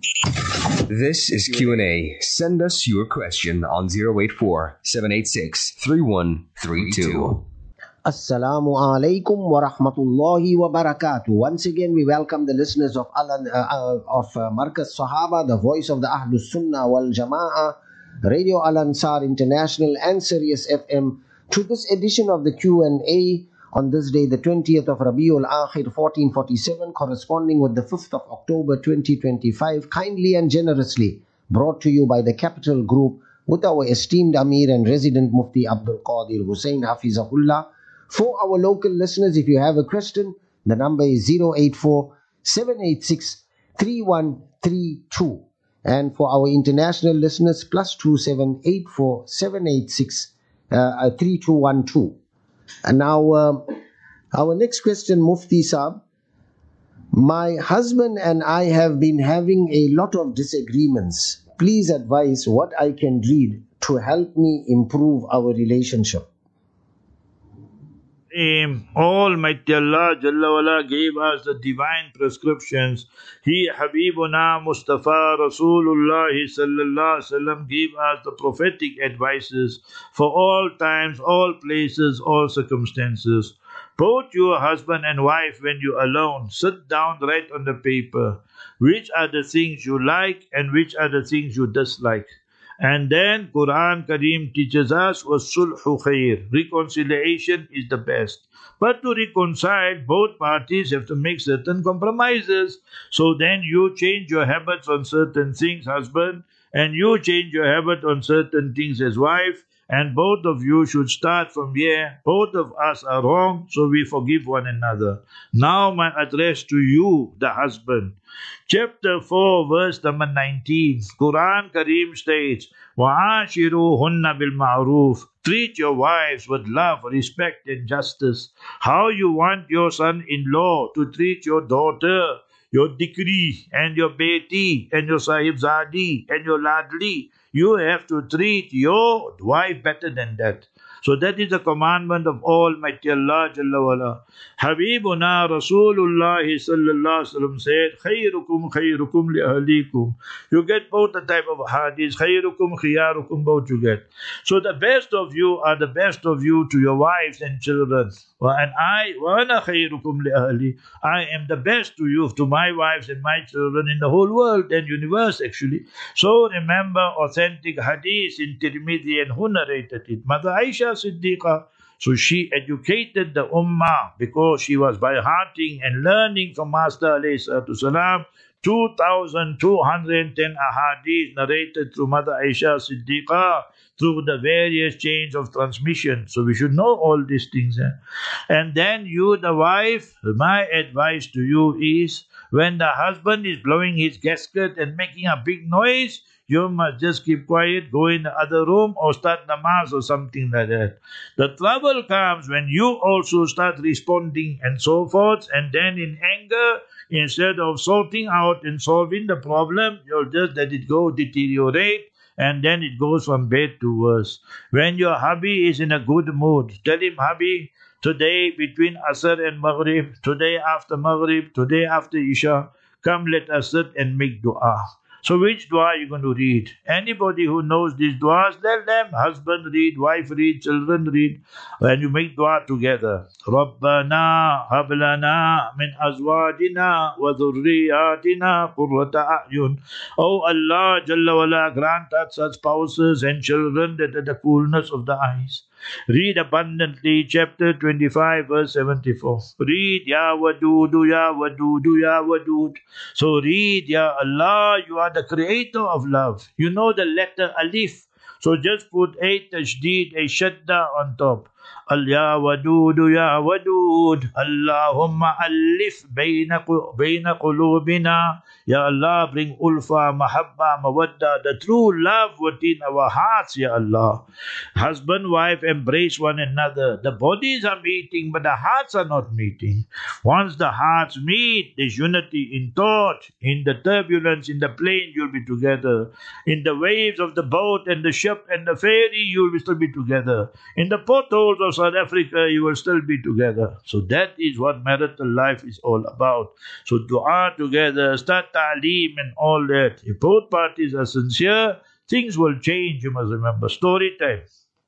This is Q&A. Send us your question on 084 786 3132. Assalamu alaikum wa rahmatullahi wa barakatuh. Once again, we welcome the listeners of Markaz Sahaba, the voice of the Ahlus Sunnah wal Jama'ah, Radio Al Ansar International and Sirius FM, to this edition of the Q&A on this day, the 20th of Rabiul Akhir 1447, corresponding with the 5th of October 2025, kindly and generously brought to you by the Capital Group with our esteemed Amir and resident Mufti Abdul Qadir Hussain Hafizahullah. For our local listeners, if you have a question, the number is 084 786 3132. And for our international listeners, +27 84 786 3212. And now, our next question, Mufti Saab. My husband and I have been having a lot of disagreements. Please advise what I can read to help me improve our relationship. Almighty Allah Jalla wala gave us the divine prescriptions. He, Habibuna Mustafa Rasulullah Sallallahu Alaihi Wasallam, gave us the prophetic advices for all times, all places, all circumstances. Both your husband and wife, when you're alone, sit down, write on the paper which are the things you like and which are the things you dislike. And then Quran Kareem teaches us وَالصُّلْحُ خَيْرٌ. Reconciliation is the best. But to reconcile, both parties have to make certain compromises. So then you change your habits on certain things, husband, and you change your habit on certain things as wife, and both of you should start from here. Both of us are wrong, so we forgive one another. Now my address to you, the husband. Chapter 4, verse number 19. Quran Kareem states, وَعَاشِرُوهُنَّ بِالْمَعْرُوفِ. Treat your wives with love, respect and justice. How you want your son-in-law to treat your daughter, your dikri and your beti and your sahibzadi and your ladli. You have to treat your wife better than that. So that is the commandment of Almighty Allah Jalla wala. Habibuna Rasulullah Sallallahu Alaihi Wasallam said, Khayrukum khayrukum li ahlikum. You get both the type of hadith. Khayrukum khiyarukum, both you get. So the best of you are the best of you to your wives and children. And I, wa ana khayrukum li ahli. I am the best to you, to my wives and my children in the whole world and universe actually. So remember authentic hadith in Tirmidhi, and who narrated it? Mother Aisha Siddiqa. So she educated the ummah because she was by hearting and learning from Master alayhi salatu salam 2,210 ahadith narrated through Mother Aisha Siddiqa through the various chains of transmission. So we should know all these things. And then you, the wife, my advice to you is, when the husband is blowing his gasket and making a big noise, you must just keep quiet, go in the other room or start namaz or something like that. The trouble comes when you also start responding and so forth, and then in anger, instead of sorting out and solving the problem, you'll just let it go deteriorate, and then it goes from bad to worse. When your hubby is in a good mood, tell him, hubby, today between Asr and Maghrib, today after Maghrib, today after Isha, come let us sit and make dua. So which dua are you going to read? Anybody who knows these duas, let them, husband read, wife read, children read, and you make dua together. Rabbana hablana min azwajina wa dhurriyatina qurrata a'yun. Oh Allah, Jalla wala, grant us such spouses and children that are the coolness of the eyes. Read abundantly chapter 25 verse 74. Read Ya Wadudu, Ya Wadudu, Ya Wadud. So read Ya Allah, you are the creator of love. You know the letter Alif. So just put a tajdeed, a shadda on top. Al Ya Wadudu, Ya Wadud. Allahumma alif bayna qulubina. Ya Allah, bring ulfa, mahabba, mawadda, the true love within our hearts, Ya Allah. Husband, wife, embrace one another. The bodies are meeting, but the hearts are not meeting. Once the hearts meet, there's unity in thought. In the turbulence, in the plane, you'll be together. In the waves of the boat and the ship and the ferry, you'll still be together. In the potholes coast of South Africa, you will still be together. So that is what marital life is all about. So dua together, start ta'aleem and all that. If both parties are sincere, things will change, you must remember. Story time.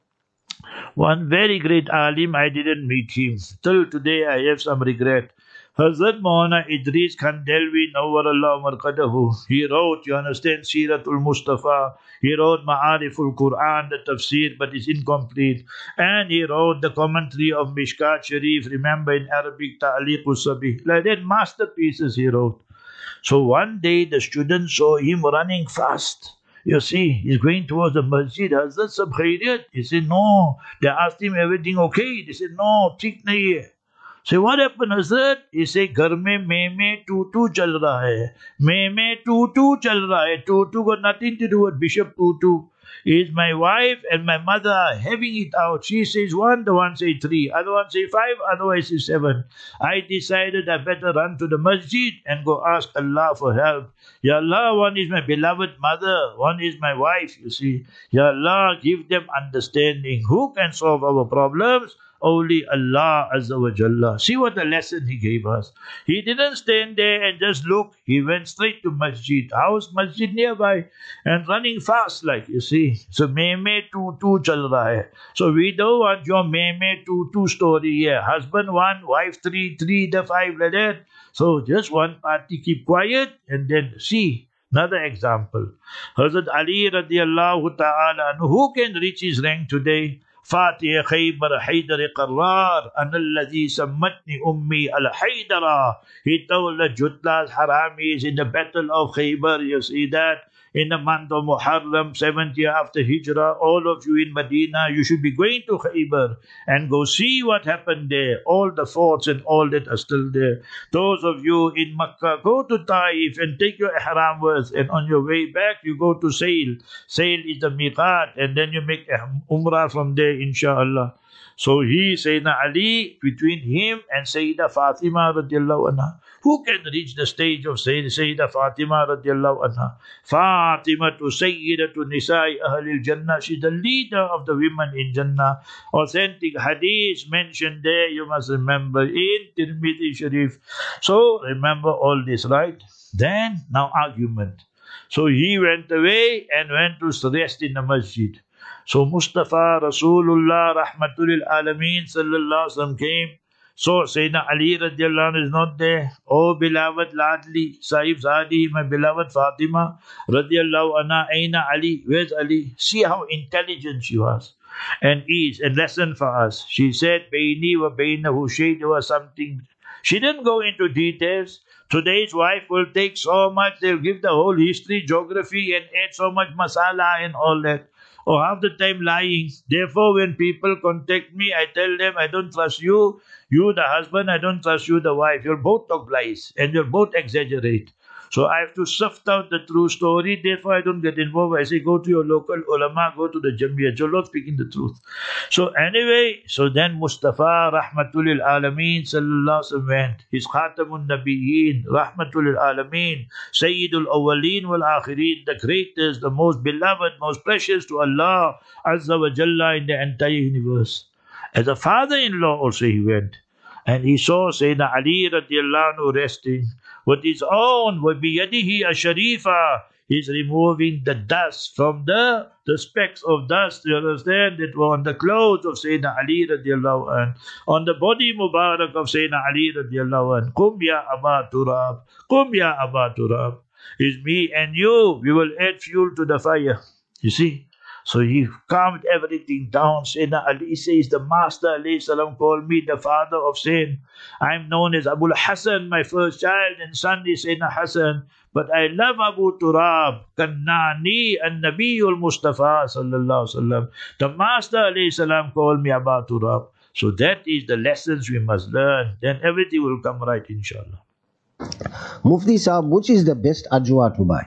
One very great alim, I didn't meet him. Till today I have some regret. Hazrat Maulana Idris Khandelwi Nawwarallahu Marqadahu. He wrote, you understand, Siratul Mustafa. He wrote Ma'ariful Quran, the tafsir, but it's incomplete. And he wrote the commentary of Mishkat Sharif, remember in Arabic, Ta'liqul Sabih. Like that, masterpieces he wrote. So one day the students saw him running fast. You see, he's going towards the masjid. Hazrat sab khairiyat? He said, no. They asked him, everything okay? They said, no, ठीक नहीं है. Say, what happened, Hazrat? He said, घर में tutu चल रहा है. में tutu चल रहा है. Tutu got nothing to do with Bishop Tutu. Is my wife and my mother having it out. She says 1, the one says 3, other one says 5, otherwise says 7. I decided I better run to the masjid and go ask Allah for help. Ya Allah, one is my beloved mother, one is my wife, you see. Ya Allah, give them understanding. Who can solve our problems? Only Allah Azza wa Jalla. See what a lesson He gave us. He didn't stand there and just look. He went straight to masjid. House, masjid nearby. And running fast like, you see. So, me tu chal raha hai. So, we don't want your me tu story here. Husband 1, wife 3, 3 the 5 like that. So, just one party keep quiet and then see. Another example. Hazrat Ali radiallahu ta'ala anhu. Who can reach his rank today? فاتح خيبر حيدر قرار أنا الذي سمتني أمي الحيدرة. He told the Jutlas Haramis in the battle of Khaybar, you see that, in the month of Muharram, 7th year after Hijrah, all of you in Medina, you should be going to Khaybar and go see what happened there. All the forts and all that are still there. Those of you in Makkah, go to Taif and take your ihram words, and on your way back, you go to Sail. Sail is the miqat, and then you make umrah from there, inshallah. So he, Sayyidina Ali, between him and Sayyidah Fatima radiallahu anha. Who can reach the stage of Sayyidah Fatima radiallahu anha? Fatima to Sayyidatu Nisa'i Ahlil Jannah. She's the leader of the women in Jannah. Authentic hadith mentioned there, you must remember, in Tirmidhi Sharif. So remember all this, right? Then, now argument. So he went away and went to rest in the masjid. So Mustafa Rasulullah Rahmatul Alameen Sallallahu Alaihi Wasallam came. So Sayyidina Ali radiallahu anhu is not there. Oh beloved Ladli, Sahib Zadi, my beloved Fatima radiallahu anha, Aina Ali, where's Ali? See how intelligent she was and is, and lesson for us. She said, Baini wa bainahu shay, there was something. She didn't go into details. Today's wife will take so much, they'll give the whole history, geography, and add so much masala and all that. Or half the time lying. Therefore, when people contact me, I tell them, I don't trust you. You, the husband, I don't trust you, the wife. You'll both talk lies and you'll both exaggerate. So I have to sift out the true story. Therefore, I don't get involved. I say, go to your local ulama, go to the Jamiyah. You're not speaking the truth. So anyway, so then Mustafa Rahmatul Alameen Sallallahu Alaihi Wasallam went. His Khatamun Nabiyyin Rahmatul Alameen Sayyidul Awwaleen wal Akhirin, the greatest, the most beloved, most precious to Allah Azza wa Jalla in the entire universe. As a father-in-law also he went. And he saw Sayyidina Ali radiallahu anhu resting. With his own, وَبِيَدِهِ أَشَرِيفًا, he's removing the dust from the specks of dust, you understand, that were on the clothes of Sayyidina Ali radiallahu anhu, on the body Mubarak of Sayyidina Ali radiallahu anhu. Qum ya Aba Turab, Qum ya Aba Turab. It's me and you, we will add fuel to the fire. You see? So he calmed everything down. Sayyidina Ali says, the Master alayhi salam called me the father of sin. I'm known as Abul Hasan, my first child, and son is Sayyidina Hasan. But I love Abu Turab, Kannani and Nabiyul Mustafa sallallahu alaihi wasallam. The Master alayhi salam called me Abu Turab. So that is the lessons we must learn. Then everything will come right, inshallah. Mufti Sahab, which is the best ajwa to buy?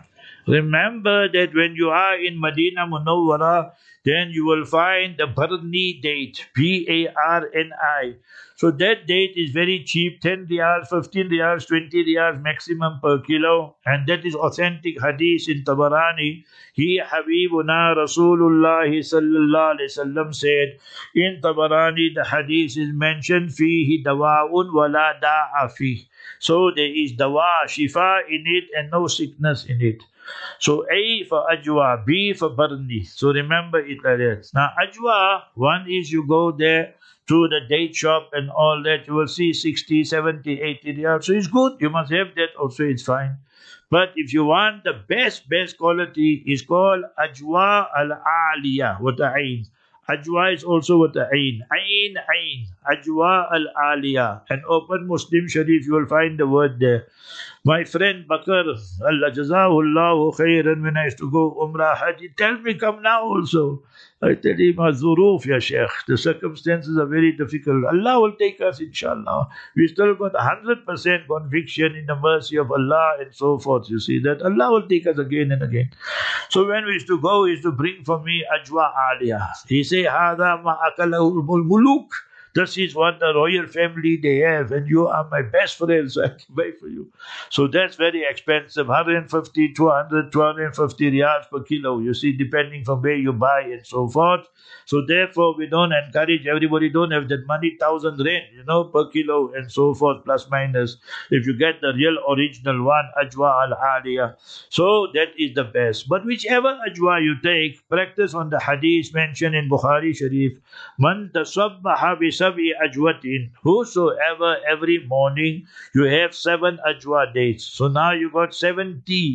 Remember that when you are in Medina Munawwara, then you will find the Barni date, Barni. So that date is very cheap, 10 riyals, 15 riyals, 20 riyals maximum per kilo. And that is authentic hadith in Tabarani. He Habibuna Rasulullah sallallahu alayhi wasallam said, in Tabarani the hadith is mentioned, fihi dawa'un wala da'a fih. So there is dawa, shifa in it and no sickness in it. So A for ajwa, B for barni. So remember it like that. Now ajwa, one is you go there to the date shop and all that, you will see 60, 70, 80 riyals. So it's good. You must have that also, it's fine. But if you want the best quality, is called ajwa al-aliyah with the ayn. Ajwa is also with the ayn. Ayn. Ajwa al-aliyah. And open Muslim Sharif, you will find the word there. My friend Bakr, Allah jazahullahu khairan, when I used to go Umrah Hajj, he tells me, come now also. I tell him, Azuruf, ya Sheikh. The circumstances are very difficult. Allah will take us, inshallah. We still got 100% conviction in the mercy of Allah and so forth. You see that Allah will take us again and again. So when we used to go, he used to bring for me Ajwa Aliyah. He say, Hada ma akalahul muluk. This is what the royal family they have, and you are my best friend, so I can buy for you. So that's very expensive, 150, 200, 250 riyals per kilo, you see, depending from where you buy and so forth. So therefore, we don't encourage everybody, don't have that money, 1,000 rand, per kilo and so forth, plus minus. If you get the real original one, Ajwa al-Aliyah, so that is the best. But whichever Ajwa you take, practice on the hadith mentioned in Bukhari Sharif, Man tasabbaha bi sab'i ajwatin, whosoever every morning you have 7 ajwa dates. So now you got 70.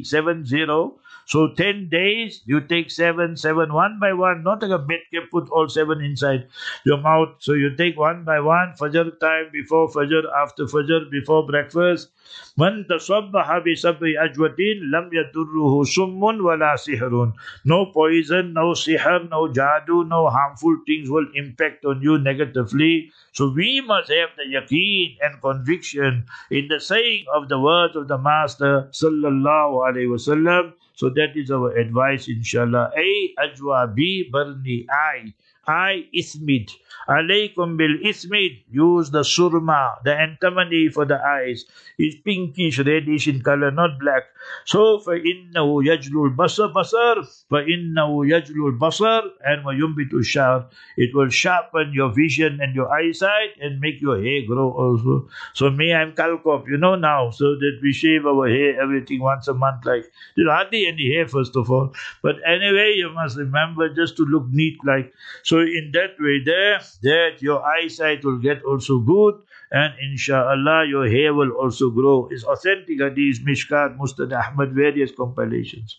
So 10 days, you take 7, one by one, not like a medcap, put all 7 inside your mouth. So you take one by one, Fajr time, before Fajr, after Fajr, before breakfast. Man tasabbaha bi sab'i ajwatin, lam yadurruhu summun wala sihrun. No poison, no sihr, no jadoo, no harmful things will impact on you negatively. So we must have the yaqeen and conviction in the saying of the words of the Master sallallahu alaihi wasallam. So that is our advice, inshallah. A ajwa, B barni, I ismid. Alaykum bil ismid. Use the surma, the antimony for the eyes. It's pinkish, reddish in color, not black. So فَإِنَّهُ يَجْلُ الْبَصَرِ فَإِنَّهُ يَجْلُ الْبَصَرِ and وَيُنْبِتُ الشَّعْرِ. It will sharpen your vision and your eyesight and make your hair grow also. So me, I'm Kalkop, now, so that we shave our hair, everything once a month. Like, there's hardly any hair, first of all. But anyway, you must remember just to look neat like. So in that way there, that your eyesight will get also good, and inshallah your hair will also grow. It's authentic hadith, Mishkat, Musnad Ahmad, various compilations.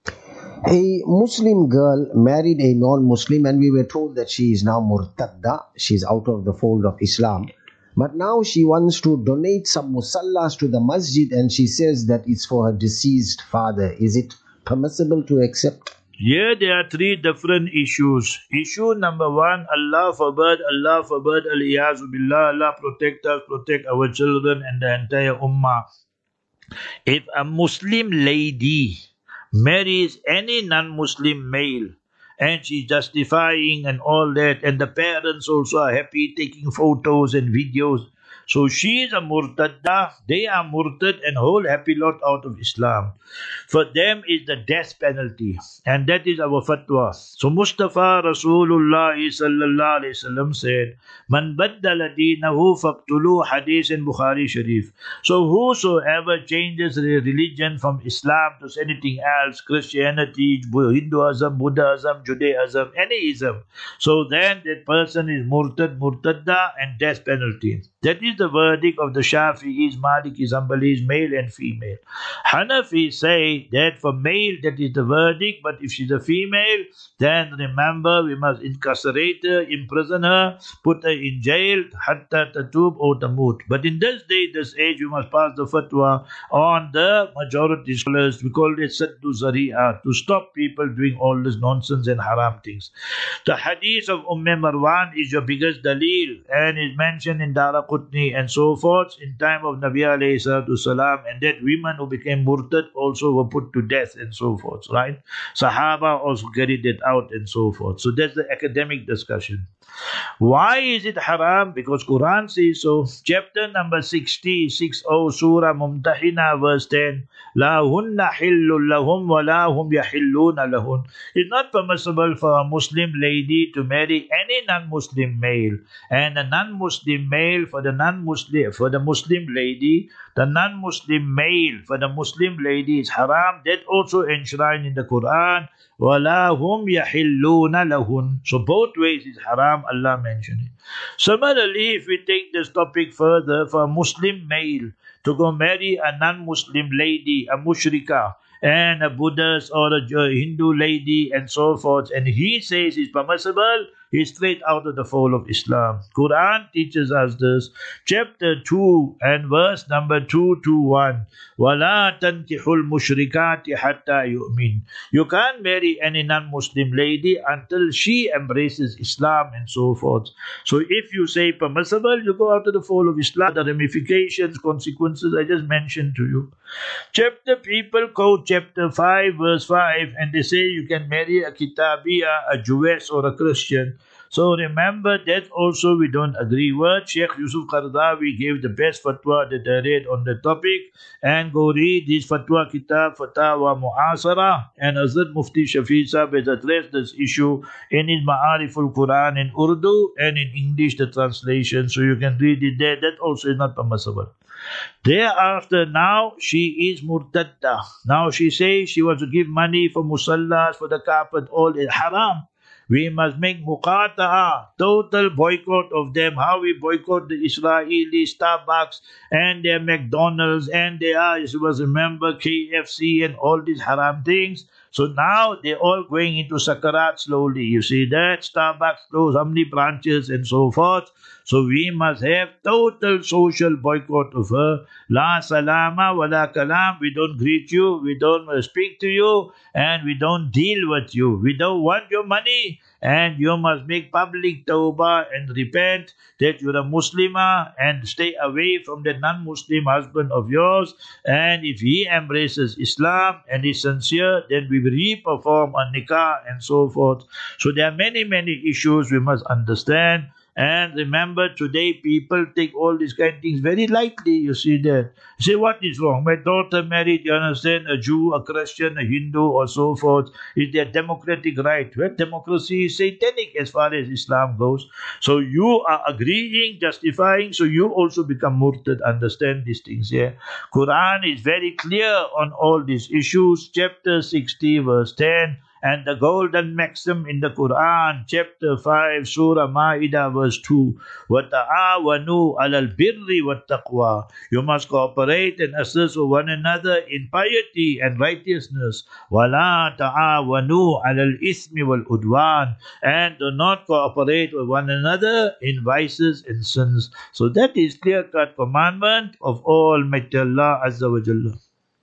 A Muslim girl married a non-Muslim, and we were told that she is now murtadda, she's out of the fold of Islam. But now she wants to donate some musallas to the masjid, and she says that it's for her deceased father. Is it permissible to accept? Here there are 3 different issues. Issue number 1, Allah forbid, al-iyazu billah, Allah protect us, protect our children and the entire ummah. If a Muslim lady marries any non-Muslim male, and she's justifying and all that, and the parents also are happy taking photos and videos, so she is a murtadda, they are murtad and whole happy lot out of Islam. For them is the death penalty, and that is our fatwa. So Mustafa Rasulullah sallallahu alaihi wasallam said, Man baddala deenahu faqtulu, hadith in Bukhari Sharif. So whosoever changes the religion from Islam to anything else, Christianity, Hinduism, Buddhism, Judaism, any ism, so then that person is murtadda and death penalty. That is the verdict of the Shafi'is, Malikis, Hanbalis, male and female. Hanafis say that for male that is the verdict, but if she's a female, then remember we must incarcerate her, imprison her, put her in jail, hatta tatub or tamut. But in this day, this age, we must pass the fatwa on the majority scholars. We call it saddu zari'ah, to stop people doing all this nonsense and haram things. The hadith of Marwan is your biggest dalil and is mentioned in Daraqutni progeny and so forth in time of Nabi alayhi salatu salam, and that women who became murtad also were put to death and so forth, right? Sahaba also carried it out and so forth. So that's the academic discussion. Why is it haram? Because Quran says so. Chapter number 60, Surah Mumtahina, verse 10. La hunna hillun lahum wa la hum yahilluna lahun. It's not permissible for a Muslim lady to marry any non-Muslim male, and a non-Muslim male for the Muslim lady, the non-Muslim male for the Muslim lady is haram. That also enshrined in the Quran. وَلَا هُمْ يَحِلُّونَ لَهُنْ. So both ways is haram, Allah mentioned it. Similarly, if we take this topic further, for a Muslim male to go marry a non-Muslim lady, a mushrika, and a Buddhist or a Hindu lady and so forth, and he says it's permissible, he's straight out of the fold of Islam. Quran teaches us this. Chapter 2 and verse number 221. وَلَا تَنْكِحُ الْمُشْرِكَاتِ حَتَّى يُؤْمِنْ. You can't marry any non-Muslim lady until she embraces Islam and so forth. So if you say permissible, you go out of the fold of Islam. The ramifications, consequences I just mentioned to you. People quote chapter 5 verse 5 and they say you can marry a Kitabiya, a Jewess or a Christian. So remember that also we don't agree with. Sheikh Yusuf Qaradawi gave the best fatwa that I read on the topic, and go read this fatwa kitab, Fatawa Mu'asara, and Hazrat Mufti Shafi Sahib has addressed this issue in his Ma'ariful Quran in Urdu and in English the translation, so you can read it there. That also is not permissible. Thereafter, now she is murtadda. Now she says she wants to give money for musallas, for the carpet, all is haram. We must make muqata'a, total boycott of them. How we boycott the Israeli Starbucks and their McDonald's and their, you must remember, KFC and all these haram things. So now they're all going into sakarat slowly. You see that? Starbucks closed, how many branches and so forth. So we must have total social boycott of her. La salama wa la kalam. We don't greet you, we don't speak to you, and we don't deal with you. We don't want your money, and you must make public tawbah and repent that you're a Muslimah and stay away from the non-Muslim husband of yours. And if he embraces Islam and is sincere, then we will re-perform a nikah and so forth. So there are many, many issues we must understand. And remember, today people take all these kind of things very lightly. You see that. You say, what is wrong? My daughter married, you understand, a Jew, a Christian, a Hindu, or so forth. Is their democratic right? Well, democracy is satanic as far as Islam goes. So you are agreeing, justifying, so you also become murtad. Understand these things here. Quran is very clear on all these issues. Chapter 60, verse 10. And the golden maxim in the Quran, chapter 5, Surah Ma'idah, verse 2, وَتَعَاوَنُوا عَلَى الْبِرِّ وَالتَّقْوَى. You must cooperate and assist one another in piety and righteousness. وَلَا تَعَاوَنُوا عَلَى الْإِثْمِ وَالْعُدْوَانِ. And do not cooperate with one another in vices and sins. So that is clear-cut commandment of Almighty Allah Azza wa Jalla.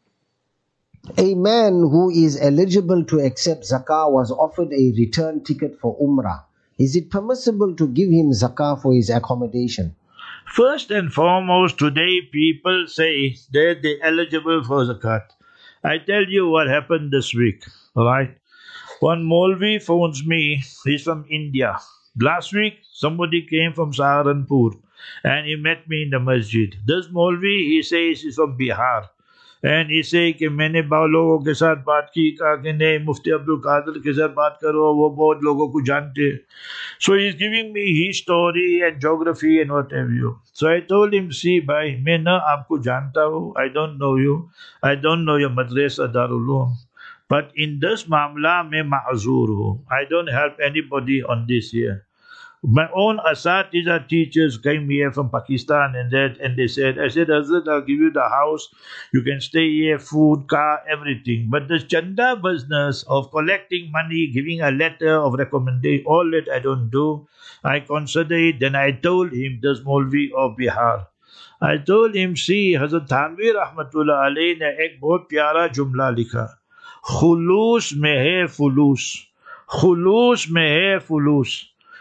A man who is eligible to accept zakah was offered a return ticket for Umrah. Is it permissible to give him zakah for his accommodation? First and foremost, today people say that they're eligible for zakat. I tell you what happened this week, alright? One Maulvi phones me, he's from India. Last week, somebody came from Saharanpur and he met me in the masjid. This Maulvi, he says he's from Bihar. And he say कि मैंने बहुत लोगों के साथ बात की, कहा कि नहीं मुफ्ती अब्दुल कादिर के साथ बात करो, वो बहुत लोगों को जानते हैं. So he's giving me his story and geography and what have you. So I told him, see भाई, मैं ना आपको जानता हूँ, I don't know you, I don't know your madrasa Darul Uloom, but in this मामला मैं माज़ूर हूँ. I don't help anybody on this here. My own Asatiza teachers came here from Pakistan and they said, I said, Hazrat, I'll give you the house, you can stay here, food, car, everything. But the chanda business of collecting money, giving a letter of recommendation, all that I don't do. I consider it. Then I told him, this Maulvi of Bihar, I told him, see, Hazrat Thanvi Rahmatullah Alayhi ne ek bahut pyara jumla likha. Khulus mein hai fulus. Khulus mein hai fulus.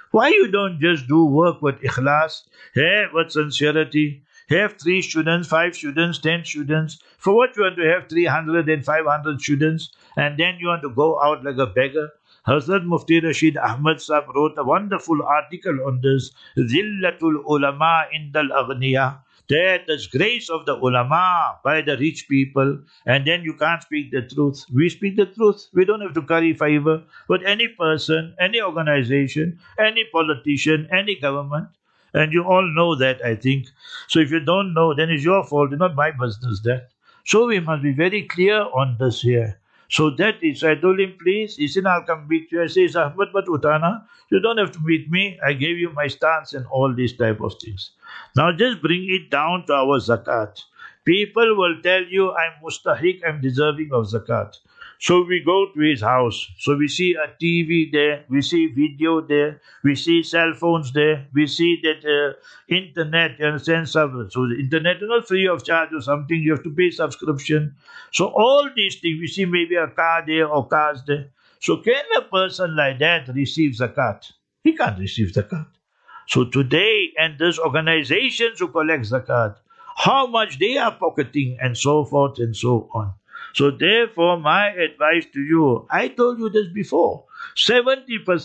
Why you don't just do work with ikhlas, with sincerity? Have 3 students, 5 students, 10 students. For what you want to have 300 and 500 students, and then you want to go out like a beggar? Hazrat Mufti Rashid Ahmad Sahib wrote a wonderful article on this, Zillatul Ulama Indal Aghniya, that the grace of the ulama by the rich people, and then you can't speak the truth. We speak the truth. We don't have to curry favor with any person, any organization, any politician, any government. And you all know that, I think. So if you don't know, then it's your fault. It's not my business, that. So we must be very clear on this here. So that is, I told him, please, he said, I'll come meet you. I say, Ahmad, but Utana, you don't have to meet me. I gave you my stance and all these type of things. Now just bring it down to our zakat. People will tell you, I'm mustahiq, I'm deserving of zakat. So we go to his house. So we see a TV there, we see video there, we see cell phones there, we see that internet, you understand? So the internet is not free of charge or something, you have to pay subscription. So all these things, we see maybe a car there or cars there. So can a person like that receive zakat? He can't receive zakat. So today, and these organizations who collect zakat, how much they are pocketing and so forth and so on. So therefore, my advice to you, I told you this before, 70%,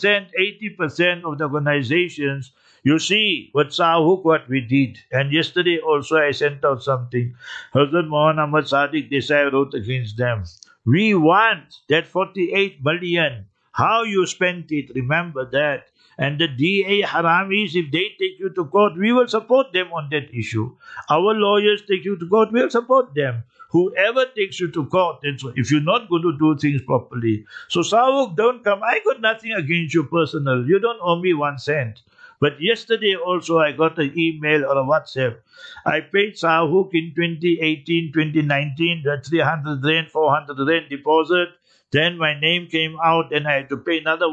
80% of the organizations, you see with Sahuk what we did. And yesterday also I sent out something. Hazrat Muhammad Sadiq Desai wrote against them. We want that 48 billion. How you spent it, remember that. And the DA Haramis, if they take you to court, we will support them on that issue. Our lawyers take you to court, we will support them. Whoever takes you to court, and so if you're not going to do things properly. So Sahuk, don't come. I got nothing against you personal. You don't owe me 1 cent. But yesterday also I got an email or a WhatsApp. I paid Sahuk in 2018, 2019, the 300 rand, 400 rand deposit. Then my name came out and I had to pay another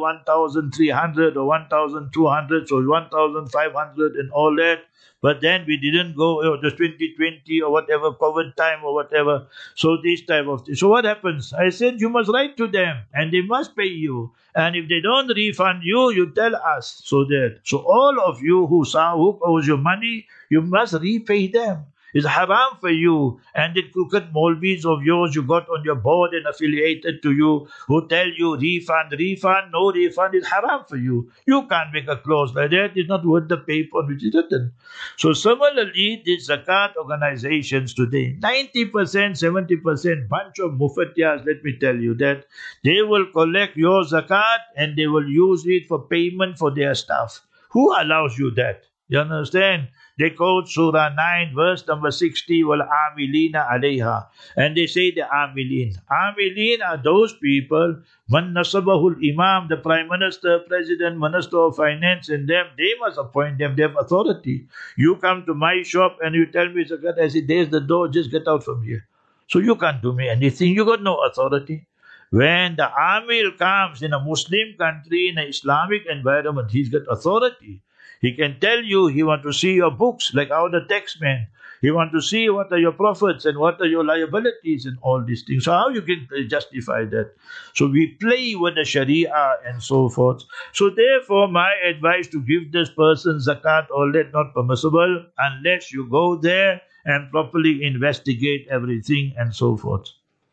1,300 or 1,200, so 1,500 and all that. But then we didn't go, just 2020 or whatever, COVID time or whatever. So this type of thing. So what happens? I said, you must write to them and they must pay you. And if they don't refund you, you tell us. So all of you who owes you money, you must repay them. It's haram for you. And the crooked Maulvis of yours you got on your board and affiliated to you who tell you refund, no refund is haram for you. You can't make a clause like that. It's not worth the paper on which it's written. So similarly, these zakat organizations today, 90%, 70%, bunch of mufattiyas, let me tell you that they will collect your zakat and they will use it for payment for their staff. Who allows you that? You understand? They quote Surah 9, verse number 60, wal amilina alayha. And they say the amilin. Amilin are those people, man nasabahul imam, the prime minister, president, minister of finance, and them, they must appoint them, they have authority. You come to my shop and you tell me, Zakat, I say, there's the door, just get out from here. So you can't do me anything, you got no authority. When the amil comes in a Muslim country, in an Islamic environment, he's got authority. He can tell you he want to see your books, like our the taxman. He want to see what are your profits and what are your liabilities and all these things. So how you can justify that? So we play with the Sharia and so forth. So therefore, my advice to give this person zakat, all that not permissible unless you go there and properly investigate everything and so forth.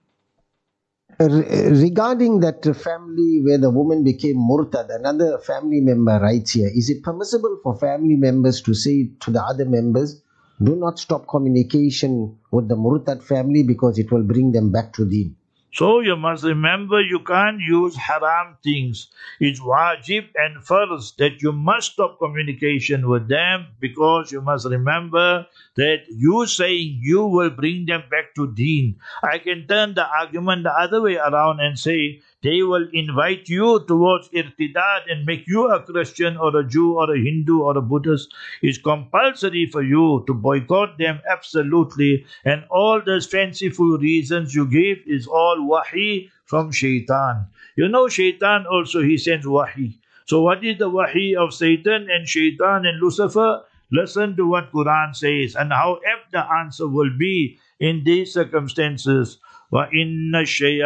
Regarding that family where the woman became murtad, another family member writes here, is it permissible for family members to say to the other members, do not stop communication with the murtad family because it will bring them back to deen? So you must remember you can't use haram things. It's wajib and farz that you must stop communication with them because you must remember that you saying you will bring them back to deen. I can turn the argument the other way around and say they will invite you towards irtidad and make you a Christian or a Jew or a Hindu or a Buddhist. It's compulsory for you to boycott them absolutely, and all those fanciful reasons you give is all wahi from shaitan. You know shaitan also, he sends wahi. So what is the wahi of Satan and shaitan and Lucifer? Listen to what Quran says and how apt the answer will be in these circumstances. وَإِنَّ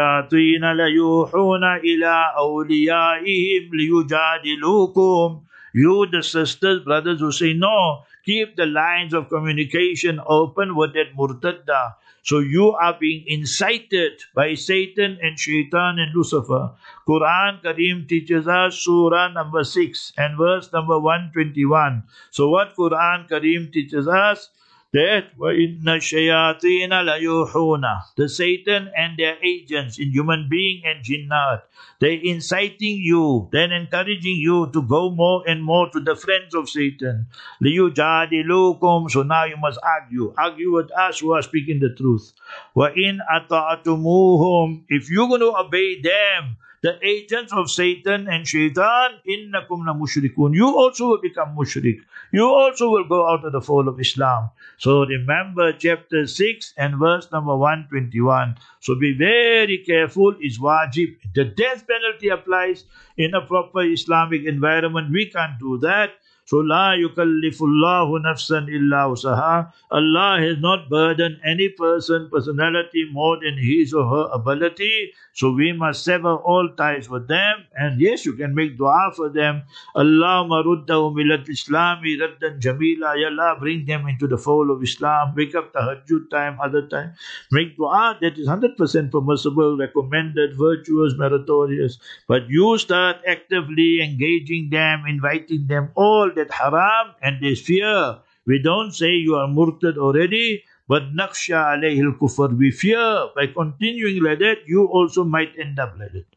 الشَّيَاطِينَ لَيُوحُونَ إِلَىٰ أَوْلِيَائِهِمْ لِيُجَادِلُوكُمْ You, the sisters, brothers who say no, keep the lines of communication open with that murtadda. So you are being incited by Satan and Shaitan and Lucifer. Quran Kareem teaches us Surah number 6 and verse number 121. So what Quran Kareem teaches us? That وَإِنَّ الشَّيَاطِينَ لَيُوحُونَ, the Satan and their agents in human being and jinnat, they inciting you, then encouraging you to go more and more to the friends of Satan. لِيُجَادِلُوكُمْ, so now you must argue with us who are speaking the truth. وَإِنْ أَطَعْتُمُوهُمْ, if you're going to obey them, the agents of Satan and Shaitan, innakum la mushrikun. You also will become mushrik. You also will go out of the fold of Islam. So remember chapter 6 and verse number 121. So be very careful, is wajib. The death penalty applies in a proper Islamic environment. We can't do that. So la yukallifullahu nafsan illa usaha. Allah has not burdened any personality more than his or her ability. So we must sever all ties with them. And yes, you can make dua for them. Allahumma ruddahum ilat islami raddan jamila. Ya Allah, bring them into the fold of Islam. Wake up tahajjud time, other time. Make dua, that is 100% permissible, recommended, virtuous, meritorious. But you start actively engaging them, inviting them, all that haram, and there's fear. We don't say you are murtad already, but naksha alayhi al-kufr. We fear by continuing like that, you also might end up like that.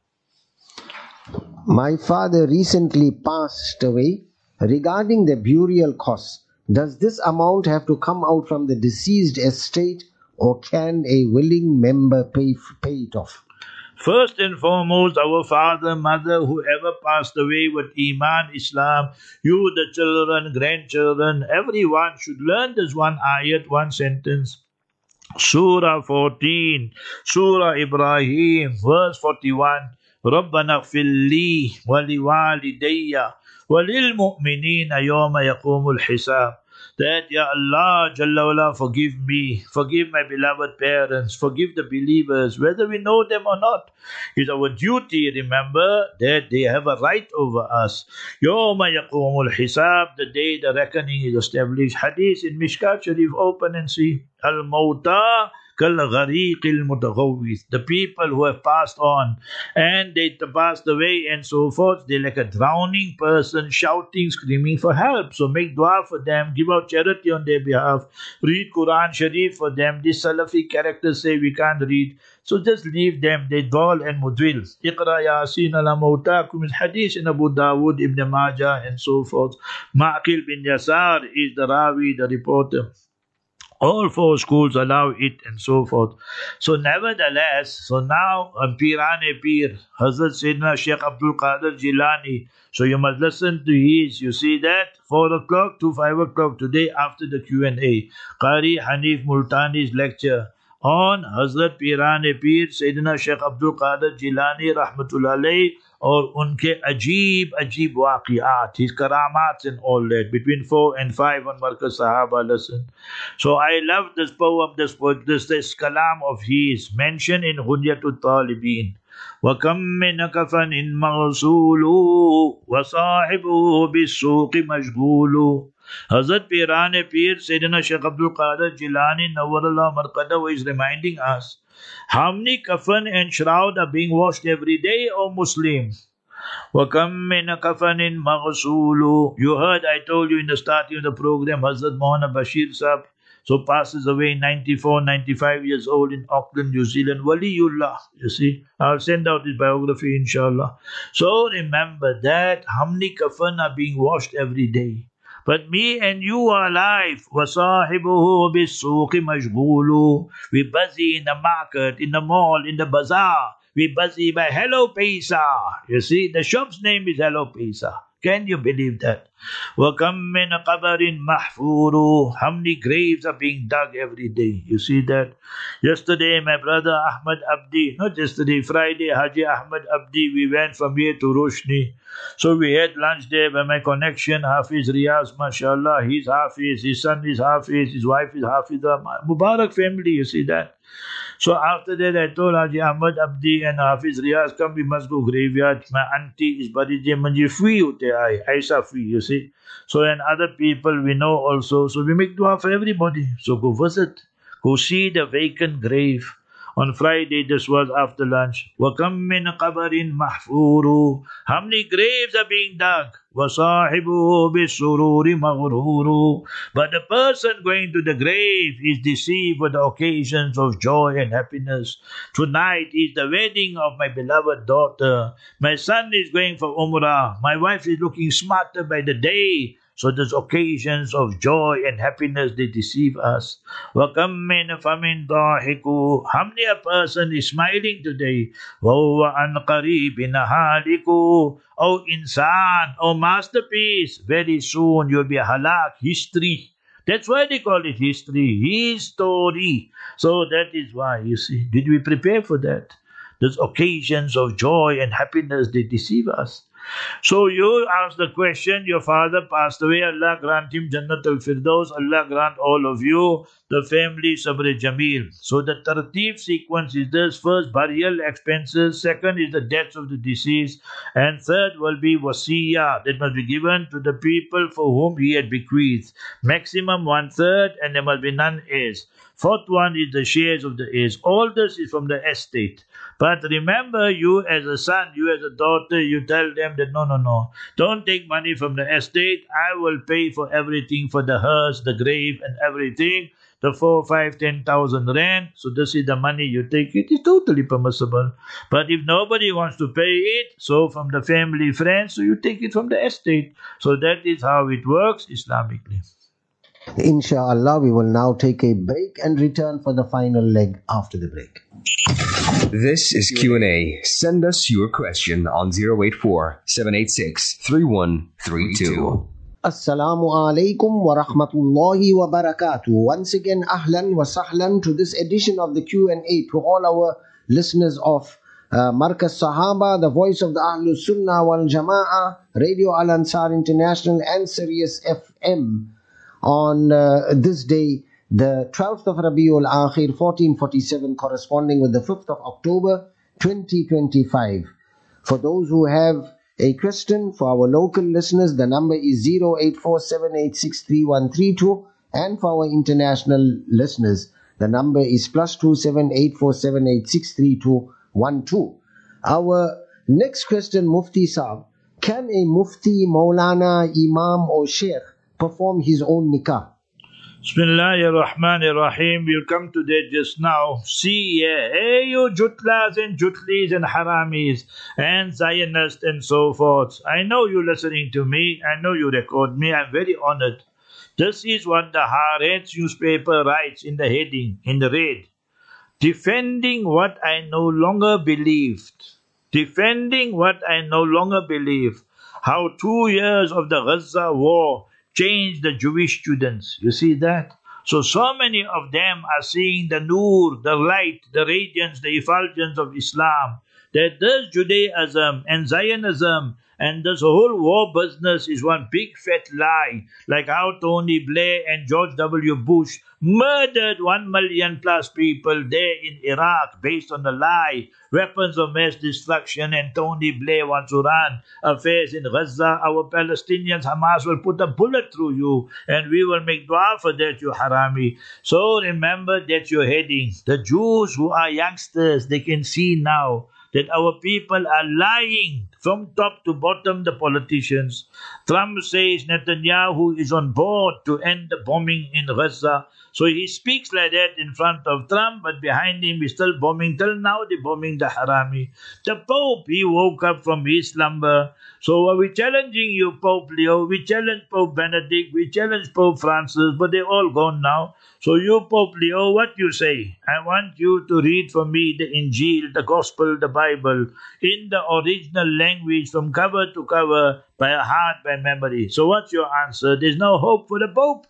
My father recently passed away. Regarding the burial costs, does this amount have to come out from the deceased estate, or can a willing member pay it off? First and foremost, our father, mother, whoever passed away with Iman, Islam, you, the children, grandchildren, everyone should learn this one ayat, one sentence. Surah 14, Surah Ibrahim, verse 41. رَبَّنَا اغْفِرْ لِي وَلِوَالِدَيَّ وَلِلْمُؤْمِنِينَ يَوْمَ يَقُومُ الْحِسَابِ. That, Ya Allah, Jalla wala, forgive me, forgive my beloved parents, forgive the believers, whether we know them or not. It's our duty, remember, that they have a right over us. Yawma yaqumul hisab, the day the reckoning is established. Hadith in Mishkat Sharif, open and see. Al-Mawta kal-ghariqil mutaghawwith. The people who have passed on and they passed away and so forth, they're like a drowning person shouting, screaming for help. So make dua for them, give out charity on their behalf, read Quran Sharif for them. These Salafi characters say we can't read, so just leave them, they dwell and mudwil. Iqra Yasin ala mawtakum is hadith in Abu Dawood, Ibn Majah and so forth. Ma'qil bin Yasar is the Rawi, the reporter. All four schools allow it and so forth. So nevertheless, so now Pirane Pir, Hazrat Sayyidina Sheikh Abdul Qadir Jilani. So you must listen to his, you see that, 4 o'clock to 5 o'clock today after the Q&A. Qari Hanif Multani's lecture on Hazrat Pirane Pir, Sayyidina Sheikh Abdul Qadir Jilani Rahmatullah Alayhi, or unke ajeeb waqi'at, his karamats and all that, between 4 and 5 on Markaz Sahaba lesson. So I love this poem, this kalam of his, mentioned in Ghunyatul Talibin. وَكَمْ مِنَ كَفَنٍ مَغْسُولُ وَصَاحِبُهُ بِالسُّوقِ مَشْغُولُ. Hazrat Pirane Pir, Sayyidina Shaykh Abdul Qadir Jilani Nawwarallahu Marqadahu is reminding us, how many kafan and shroud are being washed every day, O Muslim? وَكَمْ مِنَ كَفَنٍ مَغْسُولُ. You heard, I told you in the starting of the program, Hazrat Mohana Bashir Sahib, so passes away 94, 95 years old in Auckland, New Zealand. Waliullah, you see. I'll send out his biography, inshallah. So remember that, how many kafan are being washed every day? But me and you are alive. وَصَاحِبُهُ بِالسُّوقِ مَشْغُولُ. We're busy in the market, in the mall, in the bazaar. We're busy by Hello Paisa. You see, the shop's name is Hello Paisa. Can you believe that? وَكَمْ مِنَ قَبَرٍ مَحْفُورُ. How many graves are being dug every day? You see that? Yesterday, my brother Ahmad Abdi, not yesterday, Friday, Haji Ahmad Abdi, we went from here to Roshni. So we had lunch there by my connection, Hafiz Riyaz, mashallah, he's Hafiz, his son is Hafiz, his wife is Hafiza, Mubarak family, you see that? So after that, I told Haji Ahmad Abdi and Hafiz Riaz, come, we must go graveyard. My auntie is buried there. Manji free hote hai, Aisa free, you see. So and other people we know also. So we make dua for everybody. So go visit. Go see the vacant grave. On Friday, this was after lunch. وَكَمْ مِنْ قَبَرٍ مَحْفُورُ. How many graves are being dug? وَصَاحِبُهُ بِالسُّرُورِ مَغْرُورُ. But the person going to the grave is deceived with the occasions of joy and happiness. Tonight is the wedding of my beloved daughter. My son is going for Umrah. My wife is looking smarter by the day. So those occasions of joy and happiness, they deceive us. وَكَمْ مِنْ فَمِنْ ضَاحِكُ. How many a person is smiling today? وَهُوَ عَنْ قَرِيبٍ هَالِكُ. Oh insan, oh masterpiece, very soon you'll be halak, history. That's why they call it history, history. So that is why, you see, did we prepare for that? Those occasions of joy and happiness, they deceive us. So you ask the question, your father passed away, Allah grant him Jannat al-Firdaus, Allah grant all of you, the family Sabr Jameel. So the tartib sequence is this: first burial expenses, second is the deaths of the deceased, and third will be wasiyah, that must be given to the people for whom he had bequeathed. Maximum 1/3, and there must be none heirs. Fourth one is the shares of the heirs. All this is from the estate. But remember, you as a son, you as a daughter, you tell them that no, don't take money from the estate. I will pay for everything, for the hearse, the grave, and everything. The 4, 5, 10,000 rand. So this is the money you take. It is totally permissible. But if nobody wants to pay it, so from the family, friends, so you take it from the estate. So that is how it works Islamically. Inshallah, we will now take a break and return for the final leg after the break. This is Q&A. Send us your question on 084-786-3132. Assalamu alaikum wa rahmatullahi wa barakatuh. Once again, ahlan wa sahlan to this edition of the Q&A to all our listeners of Markaz Sahaba, the voice of the Ahlus Sunnah wal Jama'ah, Radio Al Ansar International and Sirius FM. On this day, the 12th of Rabiul Akhir 1447, corresponding with the 5th of October 2025. For those who have a question, for our local listeners, the number is 08478633132, and for our international listeners, the number is +27847863212. Our next question, Mufti Saab: can a Mufti, Maulana, Imam or Sheikh perform his own nikah? Bismillahir Rahmanir Rahim. We'll come to that just now. See, hey, you jutlas and jutlis and haramis and Zionists and so forth. I know you're listening to me. I know you record me. I'm very honored. This is what the Haaretz newspaper writes in the heading, in the red. Defending what I no longer believed. Defending what I no longer believe. How 2 years of the Gaza war changed the Jewish students. You see that? So many of them are seeing the nur, the light, the radiance, the effulgence of Islam. That this Judaism and Zionism and this whole war business is one big fat lie. Like how Tony Blair and George W. Bush murdered 1 million plus people there in Iraq based on the lie. Weapons of mass destruction, and Tony Blair wants to run affairs in Gaza. Our Palestinians, Hamas, will put a bullet through you, and we will make dua for that, you harami. So remember that you're heading. The Jews who are youngsters, they can see now that our people are lying from top to bottom, the politicians. Trump says Netanyahu is on board to end the bombing in Gaza. So he speaks like that in front of Trump, but behind him is still bombing. Till now they're bombing the harami. The Pope, he woke up from his slumber. So are we challenging you, Pope Leo? We challenge Pope Benedict. We challenge Pope Francis, but they're all gone now. So you, Pope Leo, what you say? I want you to read for me the Injil, the Gospel, the Bible, in the original language from cover to cover, by heart, by memory. So what's your answer? There's no hope for the Pope.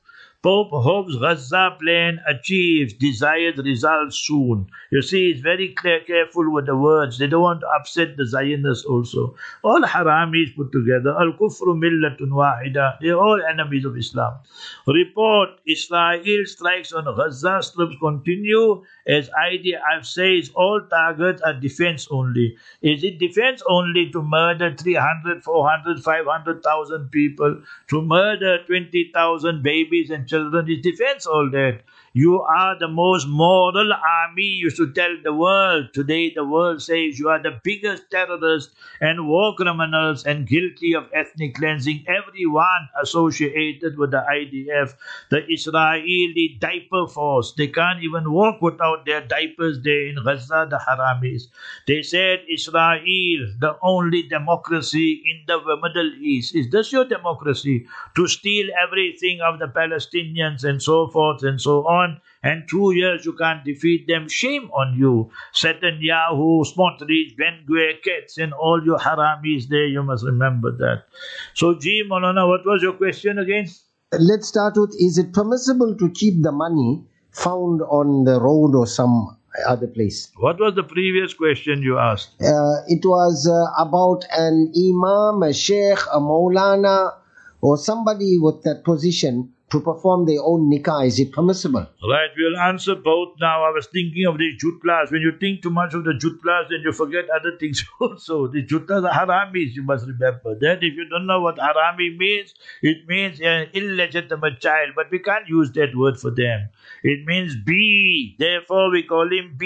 Pope hopes Gaza plan achieves desired results soon. You see, it's very careful with the words. They don't want to upset the Zionists also. All Haramis put together. Al-Kufru millatun wahida. They're all enemies of Islam. Report, Israel strikes on Gaza strips continue. As IDF says, all targets are defense only. Is it defense only to murder 300, 400, 500,000 people? To murder 20,000 babies and children? Is defense all that? You are the most moral army. You should tell the world. Today the world says you are the biggest terrorists and war criminals and guilty of ethnic cleansing. Everyone associated with the IDF, the Israeli diaper force. They can't even walk without their diapers there in Gaza, the Haramis. They said Israel, the only democracy in the Middle East. Is this your democracy? To steal everything of the Palestinians and so forth and so on. And 2 years you can't defeat them. Shame on you. Netanyahu, Smotrich, Ben-Gvir, Ketz, and all your Haramis there. You must remember that. So, Ji, Maulana, what was your question again? Let's start with, is it permissible to keep the money found on the road or some other place? What was the previous question you asked? It was about an imam, a sheikh, a maulana, or somebody with that position to perform their own nikah. Is it permissible? Right, we'll answer both now. I was thinking of the jutlas. When you think too much of the jutlas, then you forget other things also. The jutlas are haramis, you must remember that. If you don't know what harami means, it means an illegitimate child. But we can't use that word for them. It means B. Therefore, we call him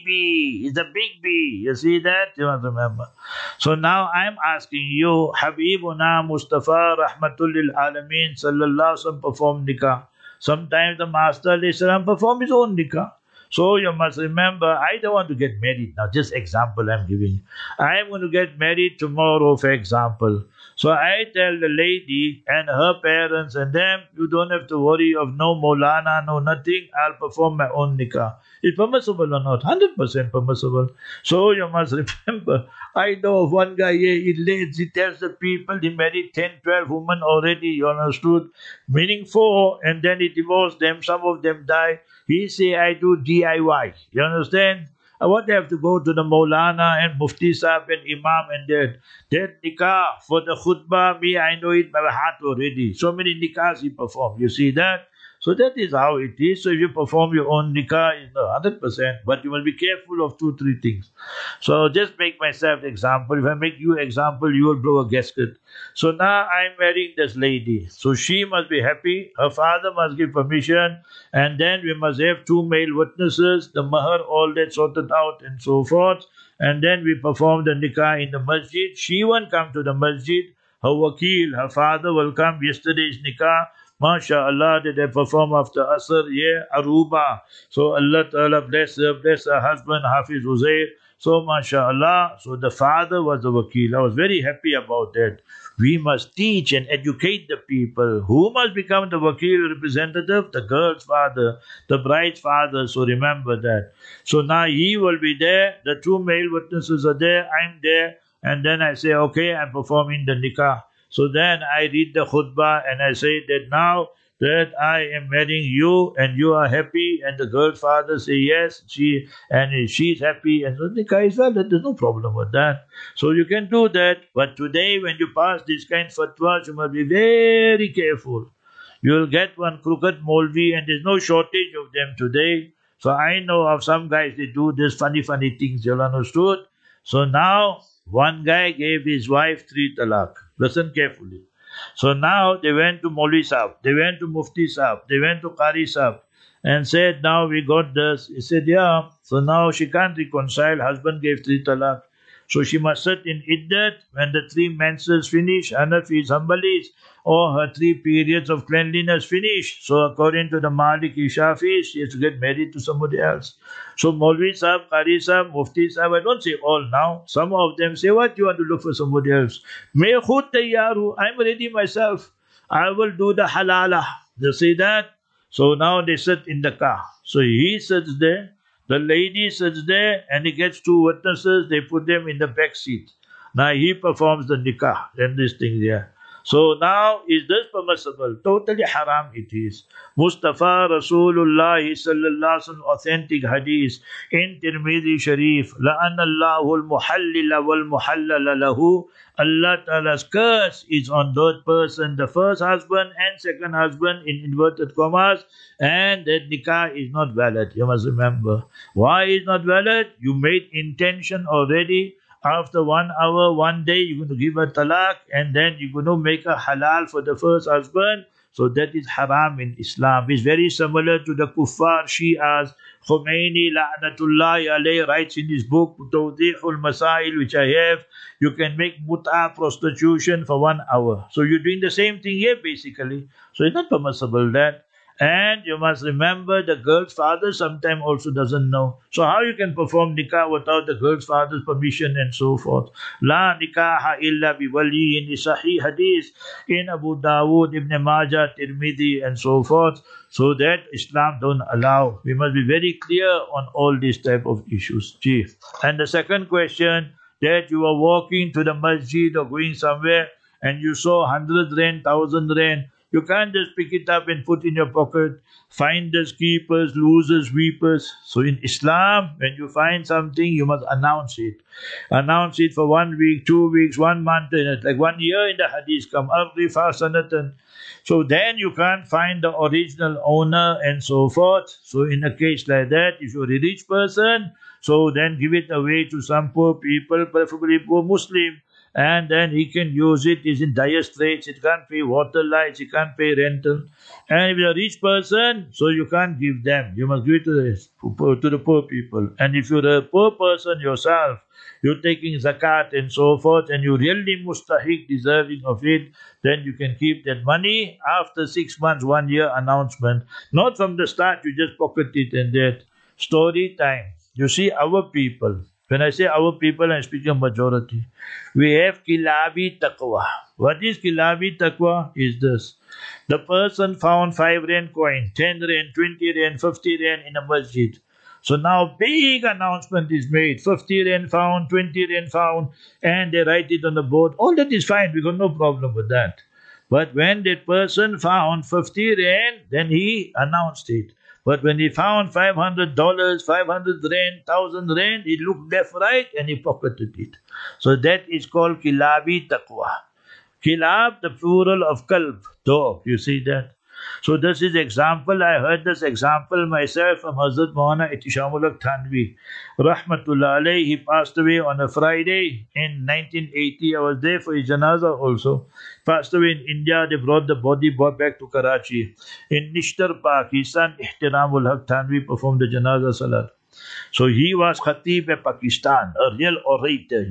BB. He's a big B. You see that? You must remember. So now I'm asking you, Habibuna Mustafa Rahmatul lil Alameen Sallallahu Alaihi Wasallam performed nikah. Sometimes the Master Alayhi Salam performed his own nikah. So you must remember, I don't want to get married now. Just example I'm giving. I'm going to get married tomorrow, for example. So I tell the lady and her parents and them, you don't have to worry of no Maulana, no nothing. I'll perform my own nikah. It's permissible or not? 100% permissible. So you must remember, I know of one guy here, he tells the people he married 10, 12 women already, you understood? Meaning 4, and then he divorced them, some of them die. He say, I do DIY. You understand? I want to have to go to the Maulana and Mufti Sahib and Imam and that nikah for the khutbah, me, I know it by heart already. So many nikahs he performed. You see that? So that is how it is. So if you perform your own nikah, it's 100%. But you must be careful of 2, 3 things. So just make myself example. If I make you example, you will blow a gasket. So now I'm marrying this lady. So she must be happy. Her father must give permission. And then we must have 2 male witnesses. The mahar, all that sorted out and so forth. And then we perform the nikah in the masjid. She won't come to the masjid. Her wakil, her father will come. Yesterday's nikah. MashaAllah, did they perform after Asr? Yeah, Aruba. So Allah Ta'ala bless her husband, Hafiz Uzair. So MashaAllah, so the father was the wakil. I was very happy about that. We must teach and educate the people. Who must become the wakil representative? The girl's father, the bride's father. So remember that. So now he will be there. The 2 male witnesses are there. I'm there. And then I say, okay, I'm performing the nikah. So then I read the khutbah and I say that now that I am marrying you and you are happy, and the girl's father say yes, she's happy, and the nikah is valid. There's no problem with that. So you can do that. But today when you pass this kind of fatwas, you must be very careful. You will get one crooked Molvi, and there's no shortage of them today. So I know of some guys, they do this funny things, you understood? So now one guy gave his wife 3 talaq. Listen carefully. So now they went to Maulvi Sahib, they went to Mufti Sahib, they went to Qari Sahib and said, now we got this. He said, yeah. So now she can't reconcile. Husband gave 3 talaq. So she must sit in iddat when the 3 menses finish, Hanafis, Hanbalis, or her 3 periods of cleanliness finish. So according to the Maliki Shafi, she has to get married to somebody else. So Maulvi Sahib, Qari Sahib, Mufti Sahib, I don't say all now. Some of them say, what, you want to look for somebody else? Main khud tayyar hu, I'm ready myself. I will do the halala. They say that. So now they sit in the car. So he sits there. The lady sits there and he gets 2 witnesses. They put them in the back seat. Now he performs the nikah and this thing there. So now, is this permissible? Totally haram it is. Mustafa Rasulullah sallallahu alaihi wasallam authentic hadith in Tirmidhi Sharif. La'anna Allahu al-muhallila wal-muhallala lahu. Allah Ta'ala's curse is on that person, the first husband and second husband in inverted commas, and that nikah is not valid. You must remember. Why is not valid? You made intention already. After 1 hour, 1 day, you're going to give a talaq, and then you're going to make a halal for the first husband. So that is haram in Islam. It's very similar to the kuffar Shi'as. Khomeini la'natullahi alayhi writes in his book Tawdihul Masail, which I have, you can make mut'a, prostitution, for 1 hour. So you're doing the same thing here basically. So it's not permissible that. And you must remember the girl's father sometimes also doesn't know. So how you can perform nikah without the girl's father's permission and so forth? La nikaha illa bi waliyin is sahih hadith in Abu Dawood, Ibn Majah, Tirmidhi and so forth. So that Islam don't allow. We must be very clear on all these type of issues. Chief. And the second question, that you are walking to the masjid or going somewhere and you saw 100 rand, 1000 rand. You can't just pick it up and put in your pocket. Finders, keepers, losers, weepers. So in Islam, when you find something, you must announce it. Announce it for 1 week, 2 weeks, 1 month, like 1 year in the hadith come. So then you can't find the original owner and so forth. So in a case like that, if you're a rich person, so then give it away to some poor people, preferably poor Muslim. And then he can use it. He's in dire straits. He can't pay water, lights. He can't pay rental. And if you're a rich person, so you can't give them. You must give it to the poor people. And if you're a poor person yourself, you're taking zakat and so forth, and you're really mustahiq, deserving of it, then you can keep that money after 6 months, 1 year announcement. Not from the start, you just pocket it and that. Story time. You see, our people. When I say our people, I'm speaking of majority. We have kilabi taqwa. What is kilabi taqwa? Is this. The person found 5 rand coin, 10 rand, 20 rand, 50 rand in a masjid. So now big announcement is made. 50 rand found, 20 rand found, and they write it on the board. All that is fine. We got no problem with that. But when that person found 50 rand, then he announced it. But when he found $500, 500 rand, 1000 rand, he looked left, right, and he pocketed it. So that is called kilabi taqwa. Kilab, the plural of kalb, dog. You see that? So this is example. I heard this example myself from Hazrat Maulana Ihtishamul Haq Thanvi. Rahmatullah alayhi. He passed away on a Friday in 1980. I was there for his janazah also. Passed away in India. They brought the body back to Karachi. In Nishtar Park, his son Ihtiramul Haq Thanvi performed the janazah salat. So he was Khatib of Pakistan, a real orator,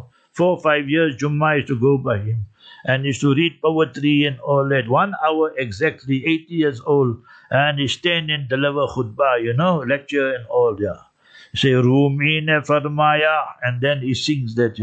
4 or 5 years, Jummah used to go by him. And used to read poetry and all that. 1 hour exactly, 80 years old. And he stand and deliver khutbah, lecture and all, yeah. Say, Rumi ne farmaya, and then he sings that,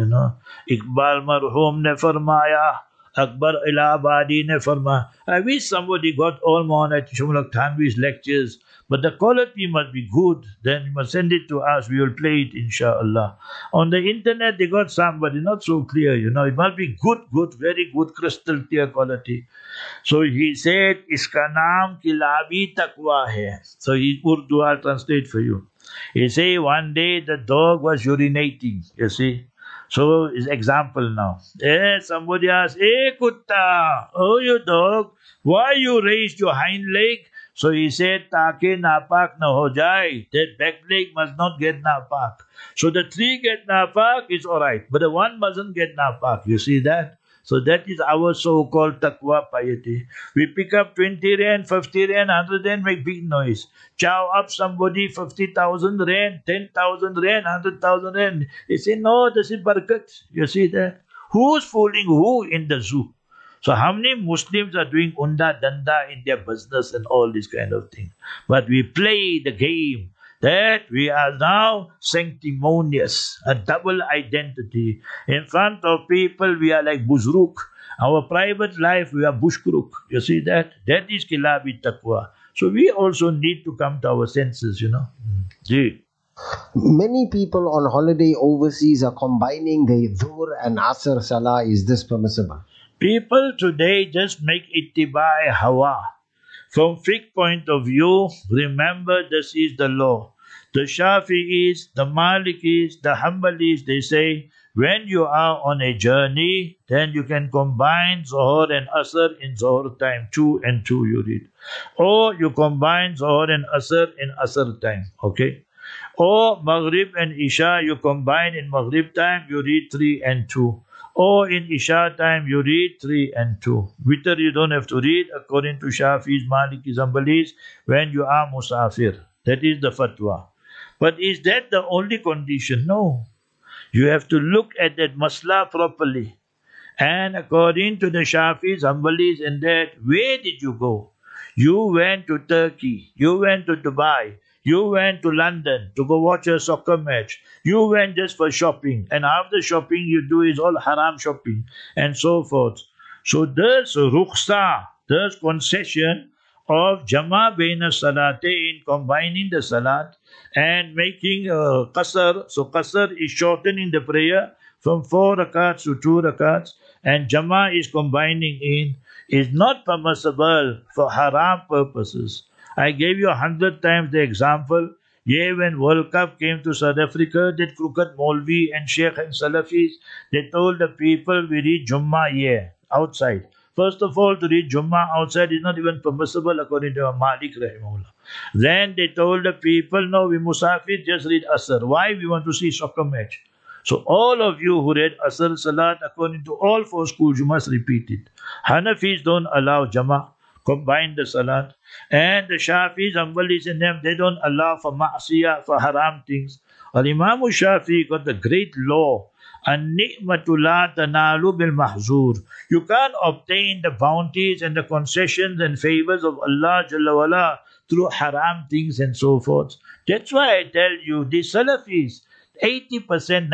Iqbal marhum ne farmaya, Akbar Ilhabadi ne farmaya. I wish somebody got all Maulana Ihtishamul Haq Thanvi's lectures, but the quality must be good. Then you must send it to us. We will play it, inshallah. On the internet, they got some, but it's not so clear, It must be good, very good, crystal clear quality. So he said, Iska naam kilabi taqwa hai. So in Urdu, I'll translate for you. He said, one day the dog was urinating, you see. So his example now. Somebody asked, Hey kutta, oh you dog, why you raised your hind leg? So he said, Taake napak na ho jai. That back leg must not get napak. So the 3 get napak is alright, but the 1 mustn't get napak. You see that? So that is our so-called taqwa piety. We pick up 20 rand, 50 rand, 100 rand, make big noise. Chow up somebody 50,000 rand, 10,000 rand, 100,000 rand. They say, no, this is barakat. You see that? Who's fooling who in the zoo? So how many Muslims are doing unda danda in their business and all this kind of thing? But we play the game that we are now sanctimonious, a double identity. In front of people, we are like buzruk. Our private life, we are bushkruk. You see that? That is kilabi taqwa. So we also need to come to our senses, Gee. Many people on holiday overseas are combining the Dhuhr and Asr Salah. Is this permissible? People today just make ittiba hawa. From fiqh point of view, remember this is the law. The Shafi'is, the Malikis, the Hanbalis, they say when you are on a journey, then you can combine Zohar and Asr in Zohar time, 2 and 2 you read. Or you combine Zohar and Asr in Asr time, okay? Or Maghrib and Isha you combine in Maghrib time, you read 3 and 2. Or in Isha time you read 3 and 2. Witr you don't have to read according to Shafi'is, Malikis, Hanbalis when you are Musafir. That is the fatwa. But is that the only condition? No. You have to look at that masla properly. And according to the Shafi'is, Hanbalis and that, where did you go? You went to Turkey. You went to Dubai. You went to London to go watch a soccer match. You went just for shopping. And half the shopping you do is all haram shopping and so forth. So there's rukhsa, there's concession of Jama Baina Salatain, combining the Salat and making Qasr. So Qasr is shortening the prayer from 4 rakats to 2 rakats, and Jama is combining in, is not permissible for haram purposes. I gave you 100 times the example. Yeah, when World Cup came to South Africa, that crooked Maulvi and Sheikh and Salafis, they told the people we read Jummah outside. First of all, to read Jummah outside is not even permissible according to Malik Rahimahullah. Then they told the people, no, we Musafir, just read Asr. Why? We want to see soccer match. So all of you who read Asr Salat, according to all 4 schools, you must repeat it. Hanafis don't allow Jama, combine the Salat. And the Shafis, Hanbalis and them, they don't allow for ma'asiyah, for haram things. Al-Imam Shafi got the great law, An-ni'matu la tanalu bil mahzur. You can't obtain the bounties and the concessions and favors of Allah Jalla wala through haram things and so forth. That's why I tell you, these Salafis, 80%,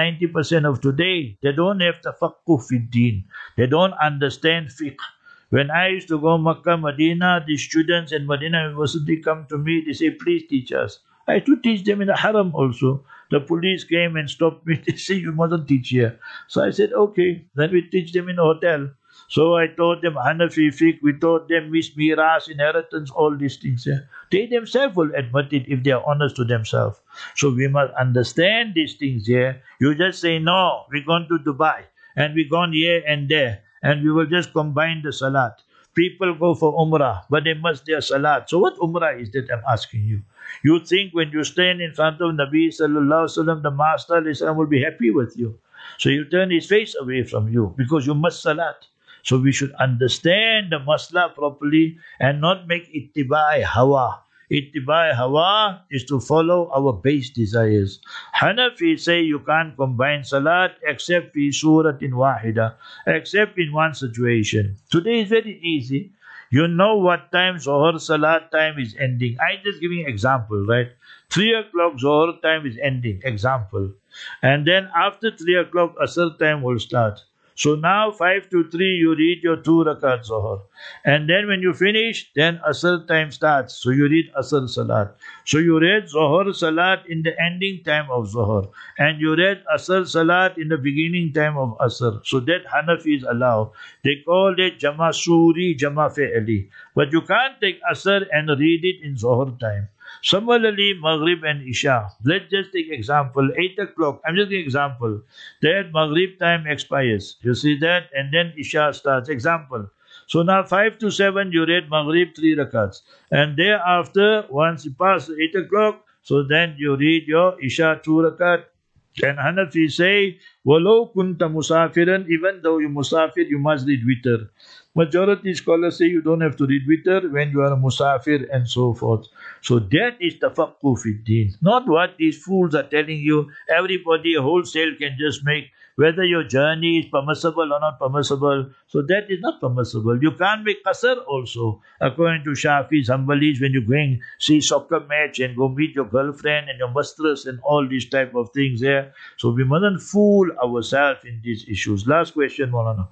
90% of today, they don't have tafaqquh fi deen. They don't understand fiqh. When I used to go Makkah, Medina, the students in Medina University come to me, they say, please teach us. I had to teach them in the haram also. The police came and stopped me. They say, you mustn't teach here. So I said, okay. Then we teach them in a hotel. So I taught them Hanafi fiqh, we taught them miras, inheritance, all these things. Yeah. They themselves will admit it if they are honest to themselves. So we must understand these things here. You just say, no, we're going to Dubai and we're gone here and there and we will just combine the salat. People go for Umrah, but they must their salat. So what Umrah is that I'm asking you? You think when you stand in front of Nabi Sallallahu Alaihi Wasallam, the Master Islam will be happy with you. So you turn his face away from you because you must salat. So we should understand the masla properly and not make ittiba hawa. Ittiba hawa is to follow our base desires. Hanafi say you can't combine salat except fi suratin wahida, except in one situation. Today is very easy. You know what time Zohar Salat time is ending. I'm just giving an example, right? 3 o'clock Zohar time is ending, example. And then after 3 o'clock Asr time will start. So now 5 to 3 you read your 2 rakat Zohar. And then when you finish, then Asr time starts. So you read Asr Salat. So you read Zohar Salat in the ending time of Zohar. And you read Asr Salat in the beginning time of Asr. So that Hanafis allow. They call it Jama Suri, Jama Fe'ali. But you can't take Asr and read it in Zohar time. Similarly, Maghrib and Isha. Let's just take example. 8 o'clock. I'm just giving example. That Maghrib time expires. You see that? And then Isha starts. Example. So now 5 to 7 you read Maghrib 3 rakats. And thereafter, once you pass 8 o'clock, so then you read your Isha 2 rakat. And Hanafi say, Walau kunta musafiran, even though you musafir, you must read witr. Majority scholars say you don't have to read witr when you are a musafir and so forth. So that is tafaqquh fi din. Not what these fools are telling you. Everybody wholesale can just make whether your journey is permissible or not permissible. So that is not permissible. You can't make qasr also. According to Shafis, Hanbalis, when you're going see soccer match and go meet your girlfriend and your mistress and all these type of things there. So we mustn't fool ourselves in these issues. Last question, Maulana.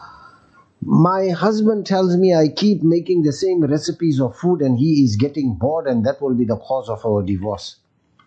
My husband tells me I keep making the same recipes of food and he is getting bored and that will be the cause of our divorce.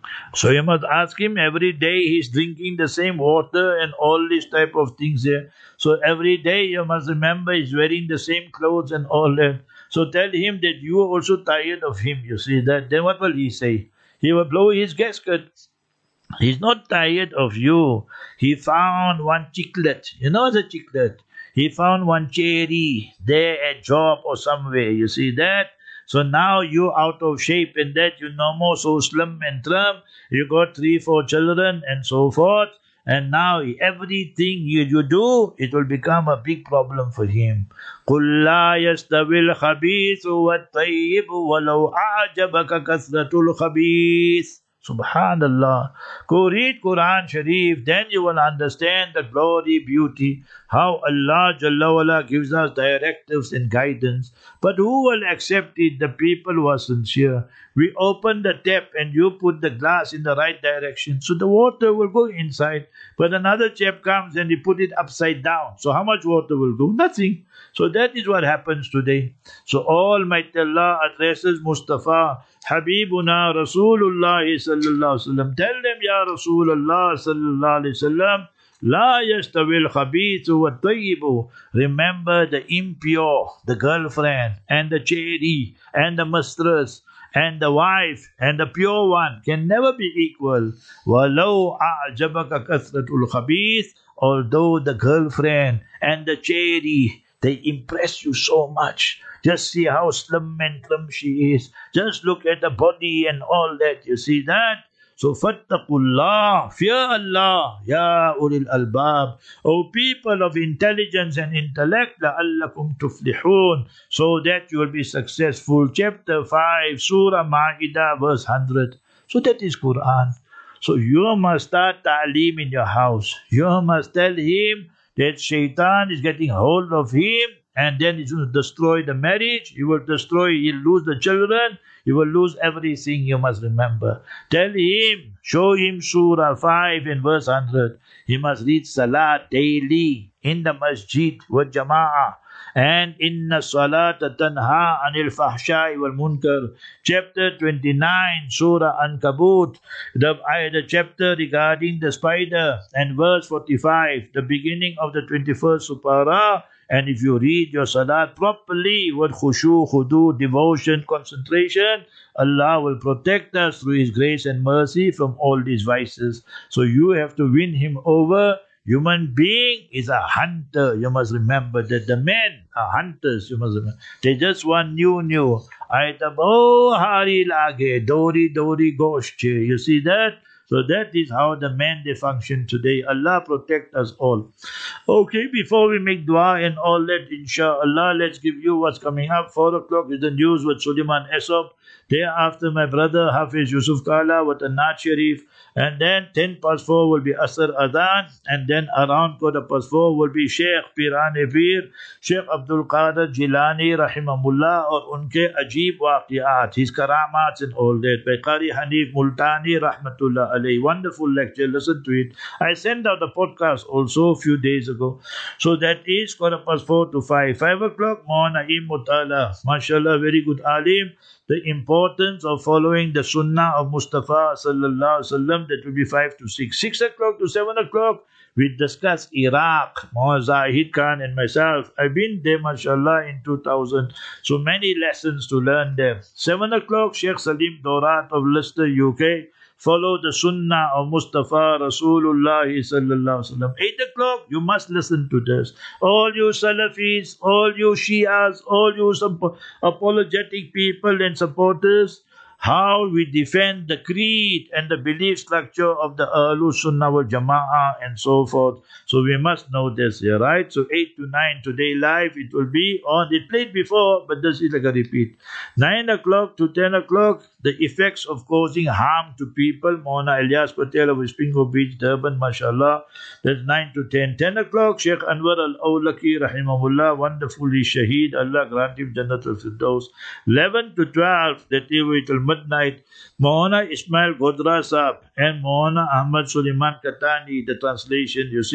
So you must ask him every day he's drinking the same water and all these type of things here. So every day you must remember he's wearing the same clothes and all that. So tell him that you are also tired of him, you see that. Then what will he say? He will blow his gasket. He's not tired of you. He found one chiclet. You know the chiclet? He found one cherry there at job or somewhere. You see that? So now you're out of shape and that you're no more so slim and trim. You got 3, 4 children and so forth. And now everything you do, it will become a big problem for him. قُلْ لَا يَسْتَوِي الْخَبِيثُ وَالطَّيِّبُ وَلَوْ أَعْجَبَكَ كَثْرَةُ الْخَبِيثِ. Subhanallah. Go read Quran Sharif, then you will understand the glory, beauty, how Allah Jalla wala gives us directives and guidance. But who will accept it? The people who are sincere. We open the tap and you put the glass in the right direction, so the water will go inside. But another chap comes and he put it upside down. So how much water will go? Nothing. So that is what happens today. So Almighty Allah addresses Mustafa, Habibuna Rasulullah sallallahu alaihi wasallam. Tell them, Ya Rasulullah sallallahu alaihi wasallam, La yastawil khabithu wa tayyibu. Remember the impure, the girlfriend, and the cherry, and the mistress, and the wife, and the pure one can never be equal. Walau a'jabaka kathratul khabith. Although the girlfriend and the cherry, they impress you so much. Just see how slim and trim she is. Just look at the body and all that. You see that? So, fattaqullah, fear Allah, ya ulil albab, O people of intelligence and intellect, la'allakum tuflihun, so that you will be successful. Chapter 5, Surah Ma'idah, verse 100. So that is Quran. So you must start ta'aleem in your house. You must tell him that shaitan is getting hold of him, and then he's going to destroy the marriage. He will destroy, he'll lose the children. You will lose everything, you must remember. Tell him, show him Surah 5 in verse 100. He must read Salat daily in the masjid with Jama'ah. And inna salata tanha anil fahshai wal munkar. Chapter 29, Surah Ankabut, the chapter regarding the spider, and verse 45, the beginning of the 21st Supara. And if you read your salat properly with khushu, khudu, devotion, concentration, Allah will protect us through His grace and mercy from all these vices. So you have to win him over. Human being is a hunter. You must remember that the men are hunters. You must remember. They just want new. Item, oh, hari lage, dori gosht. You see that? So that is how the men they function today. Allah protect us all. Okay, before we make dua and all that, inshallah, let's give you what's coming up. 4 o'clock is the news with Suleiman Esop. Thereafter, my brother Hafiz Yusuf Kala with the Naat Sharif. And then 10 past 4 will be Asr Adhan. And then around 4:15 will be Sheikh Pirane Pir, Sheikh Abdul Qadir Jilani Rahimahullah, or unke Ajeeb Waqiat, his karamats and all that. By Qari Hanif Multani Rahmatullah alayhi. Wonderful lecture, listen to it. I sent out the podcast also a few days ago. So that is 4:15 to 5. 5 o'clock, Mawnaim Mutala. MashaAllah, very good alim. The importance of following the sunnah of Mustafa sallallahu alaihi wasallam, that will be 5 to 6. 6 o'clock to 7 o'clock, we discuss Iraq. Mohammed Zahid Khan and myself, I've been there, mashallah, in 2000. So many lessons to learn there. 7 o'clock, Sheikh Salim Dorat of Leicester, UK. Follow the sunnah of Mustafa Rasulullah sallallahu alaihi wasallam. 8 o'clock, you must listen to this. All you Salafis, all you Shias, all you apologetic people and supporters, how we defend the creed and the belief structure of the Ahlus Sunnah wal Jama'ah and so forth. So we must know this here, right? So 8 to 9 today live, it will be on. It played before, but this is like a repeat. 9 o'clock to 10 o'clock, the effects of causing harm to people. Mona Ilyas Patel of Spingo Beach, Durban, mashallah. That's 9 to 10. 10 o'clock, Sheikh Anwar Al-Awlaki, rahimahullah, wonderfully shaheed. Allah grant him Jannat al-Firdaus. 11 to 12, that is till midnight, Mona Ismail Godra Saab and Mona Ahmad Suleiman Katani, the translation, you see.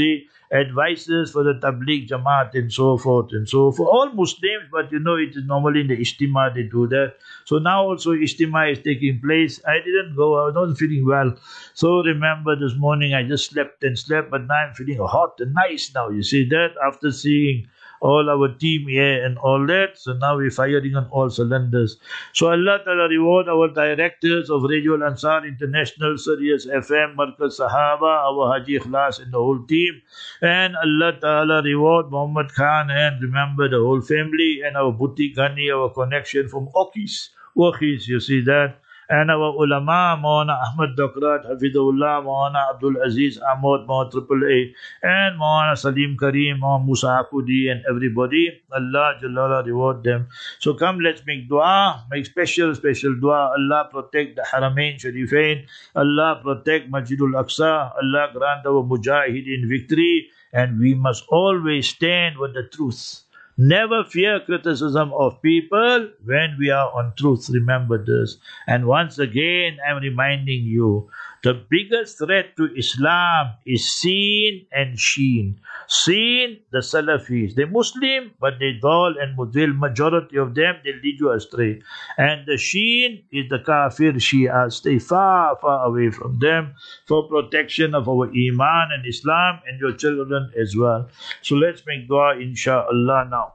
advices for the Tabligh Jamaat and so forth and so for all Muslims, but it is normally in the Ijtima they do that. So now also Ijtima is taking place. I didn't go, I was not feeling well. So remember this morning I just slept and slept, but now I'm feeling hot and nice now. You see that after seeing all our team here and all that. So now we're firing on all cylinders. So Allah Ta'ala reward our directors of Radio Al Ansar International, Sirius FM, Markaz Sahaba, our Haji Ikhlas and the whole team. And Allah Ta'ala reward Muhammad Khan and remember the whole family and our Bhuti Ghani, our connection from Okis, you see that. And our ulama, Maulana Ahmad Dakrat, Hafidullah, Maulana Abdul Aziz Ahmad, Maulana Triple A, and Maulana Salim Kareem, Maulana Musa Akudi, and everybody. Allah Jalla reward them. So come, let's make dua, make special dua. Allah protect the Haramain Sharifain. Allah protect Masjidul Aqsa. Allah grant our Mujahideen victory. And we must always stand with the truth. Never fear criticism of people when we are on truth. Remember this. And once again, I'm reminding you, the biggest threat to Islam is seen and sheen. Seen, the Salafis. They're Muslim, but they dal and mudil. Majority of them, they lead you astray. And the sheen is the kafir Shia. Stay far, far away from them for protection of our Iman and Islam and your children as well. So let's make dua, inshallah, now.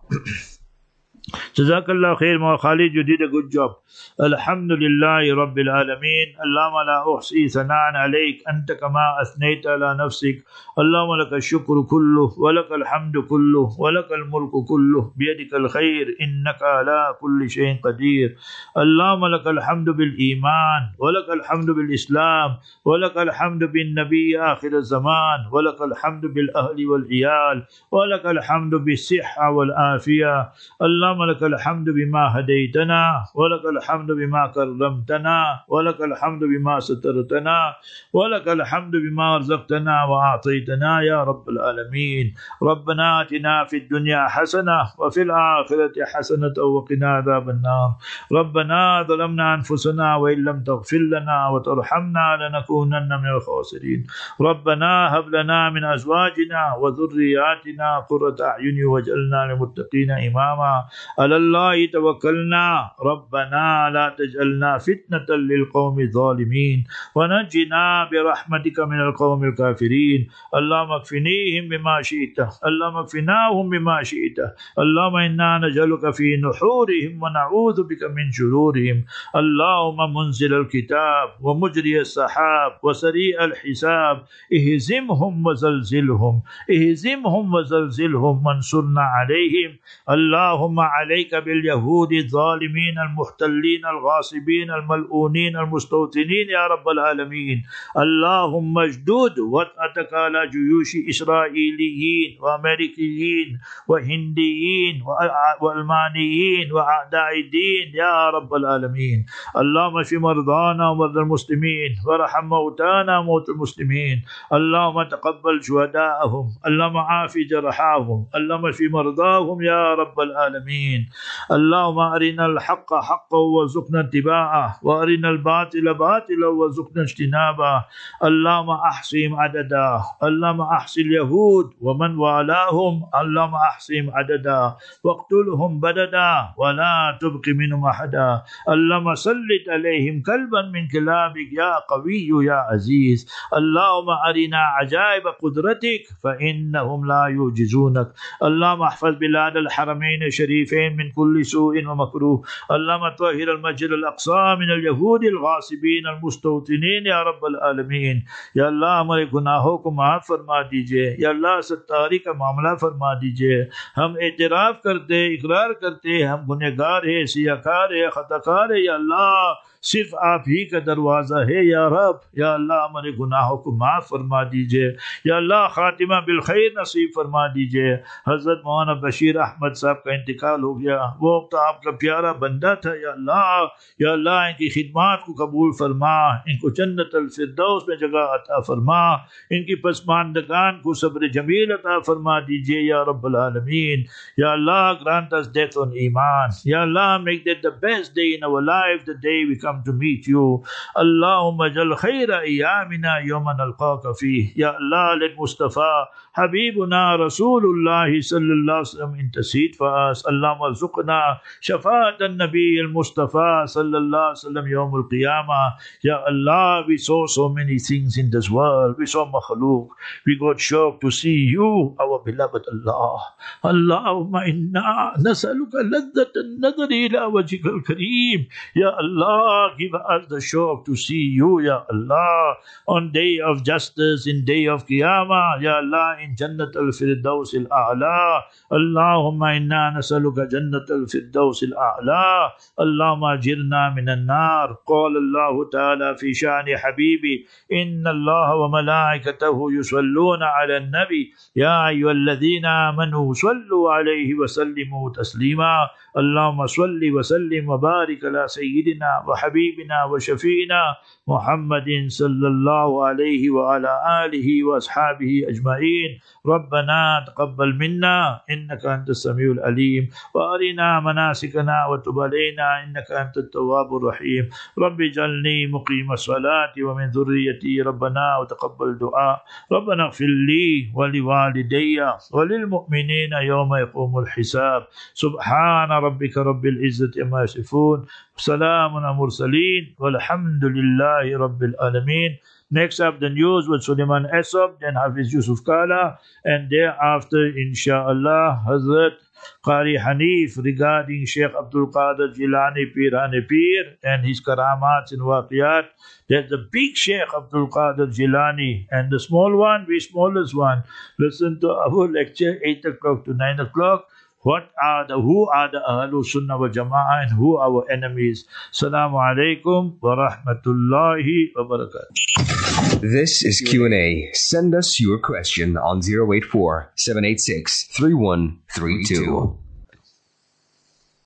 Jazakallah khair, Ma Khalid, you did a good job. Alhamdulillahi Rabbil Alameen. Allahumma la uhsi thana'an alayk, anta kama athnayta ala nafsik. Allahumma laka shukru kulluh, wa laka alhamdu kulluh, wa laka almulku kulluh, biyadika alkhair, innaka ala kulli shayin qadir. Allahumma laka alhamdu bil iman, wa laka alhamdu bil islam, wa laka alhamdu bin nabi akhir al-zaman, wa laka alhamdu bil ahli wal iyal, wa laka alhamdu bis sihha wal afiyah. Allahumma laka alhamdu bima hadaytana, wa laka alhamdu bima karramtana, wa laka alhamdu bima satartana, wa laka alhamdu bima arzaqtana wa a'taytana ya Rabbil Alameen. Rabbana atina fid dunya hasana wa fil akhirati hasanatan wa qina adhaban nar. Rabbana zalamna anfusana wa illam taghfir lana wa tarhamna lanakunanna minal khasirin. Rabbana hab lana min azwajina wa dhurriyyatina qurrata a'yun waj'alna lil muttaqina imama. على الله توكلنا ربنا لا تجعلنا فتنة للقوم الظالمين ونجنا برحمتك من القوم الكافرين. اللهم اكفنيهم بما شئت، اللهم اكفناهم بما شئت. اللهم إنا نجعلك في نحورهم ونعوذ بك من شرورهم. اللهم منزل الكتاب ومجري السحاب وسريع الحساب اهزمهم وزلزلهم، اهزمهم وزلزلهم وانصرنا عليهم. اللهم عليك باليهود الظالمين المحتلين الغاصبين الملؤونين المستوطنين يا رب العالمين. اللهم اجدد وطأتك على جيوش إسرائيليين وأمريكيين وهنديين وألمانيين وأعداء الدين يا رب العالمين. اللهم اشف مرضانا ومرضى المسلمين وارحم موتانا وموتى المسلمين. اللهم تقبل شهداءهم، اللهم عاف جرحاهم، اللهم اشف مرضاهم يا رب العالمين. اللهم أرنا الحق حقا وارزقنا اتباعه، وأرنا الباطل باطلا وارزقنا اجتنابه. اللهم أحصهم عددا، اللهم أحصي اليهود ومن والاهم، اللهم أحصهم عددا واقتلهم بددا ولا تبق منهم أحدا. اللهم سلط عليهم كلبا من كلابك يا قوي يا عزيز. اللهم أرنا عجائب قدرتك فإنهم لا يعجزونك. اللهم احفظ بلاد الحرمين الشريفين من كل سوء ومكروه. اللهم طهر المسجد الأقصى من اليهود الغاصبين المستوطنين या rubble आलमीन। या अल्लाह हमारे गुनाहों को माफ़ फरमा दीजिए। या अल्लाह सत्तारी का मामला फरमा दीजिए। हम एतराफ़ करते इकरार करते हम गुनहगार है, सियाकार है, खताकार है। या अल्लाह सिर्फ आप ही का दरवाज़ा है या रब। या अल्लाह हमारे गुनाहों को माफ़ फरमा दीजिए। या अल्लाह ख़ातिमा बिल खैर नसीब फरमा दीजिए। हज़रत मौलाना बशीर अहमद साहब का इंतकाल हो गया, वो तो आपका प्यारा बंदा था। या अल्लाह इनकी खिदमत को कबूल फरमा, इनको जन्नतुल फिरदौस में जगह अता फरमा, इनकी पसमानदगान को सब्र जमील अता फरमा दीजिए या रब्बल आलमीन। या अल्लाह grant us death on iman. Ya Allah, make that the best day in our life, the day we come come to meet you. Allahumma jal khayra iyamina yawman alqaka fih. Ya Allah, let Mustafa, Habibuna, Rasulullah sallallahu alaihi wasallam intercede for us. Allahumma zuqna shafaat al-Nabi al-Mustafa sallallahu alaihi wasallam yawm al-Qiyamah. Ya Allah, we saw so many things in this world. We saw makhluk. We got shocked to see you, our beloved Allah. Allahumma inna nasaluka laddat al-nadri ila wajhika al-kareem. Ya Allah, give us the shock to see you, Ya Allah, on day of justice, in day of Qiyamah, Ya Allah, in Jannat al-Firdaus al-A'la. Allahumma inna nasaluka Jannat al-Firdaus al-A'la. Allahumma ajirna min al-nar. Qala Allah ta'ala fi sha'ni habibi, inna Allah wa malaikatahu yusalluna ala al-nabi. Ya ayyuhalladhina amanu sallu alayhi wa sallimu taslima. Allahumma salli wa sallim wa barik ala sayyidina wa habibina wa shafi'ina Muhammadin sallallahu alayhi wa ala alihi wa ashabihi ajma'in. Rabbana taqabbal minna innaka antas samiul alim wa arina manasikana wa tub alayna innaka antat tawwabur rahim. Rabbi jalni muqima salati wa min dhurriyyati rabbana wa taqabbal du'a. Rabbana ighfir li wa liwalidayya wa lil mu'minina yawma yaqumul hisab. Subhana rabbika rabbil izzati amma yasifun. Salamun al mursaleen walhamdulillahi rabbil alamin. Next up, the news with Suleiman Esab, then Hafiz Yusuf Kala, and thereafter, inshallah, Hazrat Qari Hanif regarding Sheikh Abdul Qadir Jilani Pirane Pir and his karamats and waqiyat. There's the big Sheikh Abdul Qadir Jilani and the small one, the smallest one. Listen to our lecture 8 o'clock to 9 o'clock. Who are the Ahlul Sunnah wal Jama'ah and who are our enemies? Assalamu alaikum wa rahmatullahi wa barakatuh. This is Q&A. Send us your question on 084 786 3132.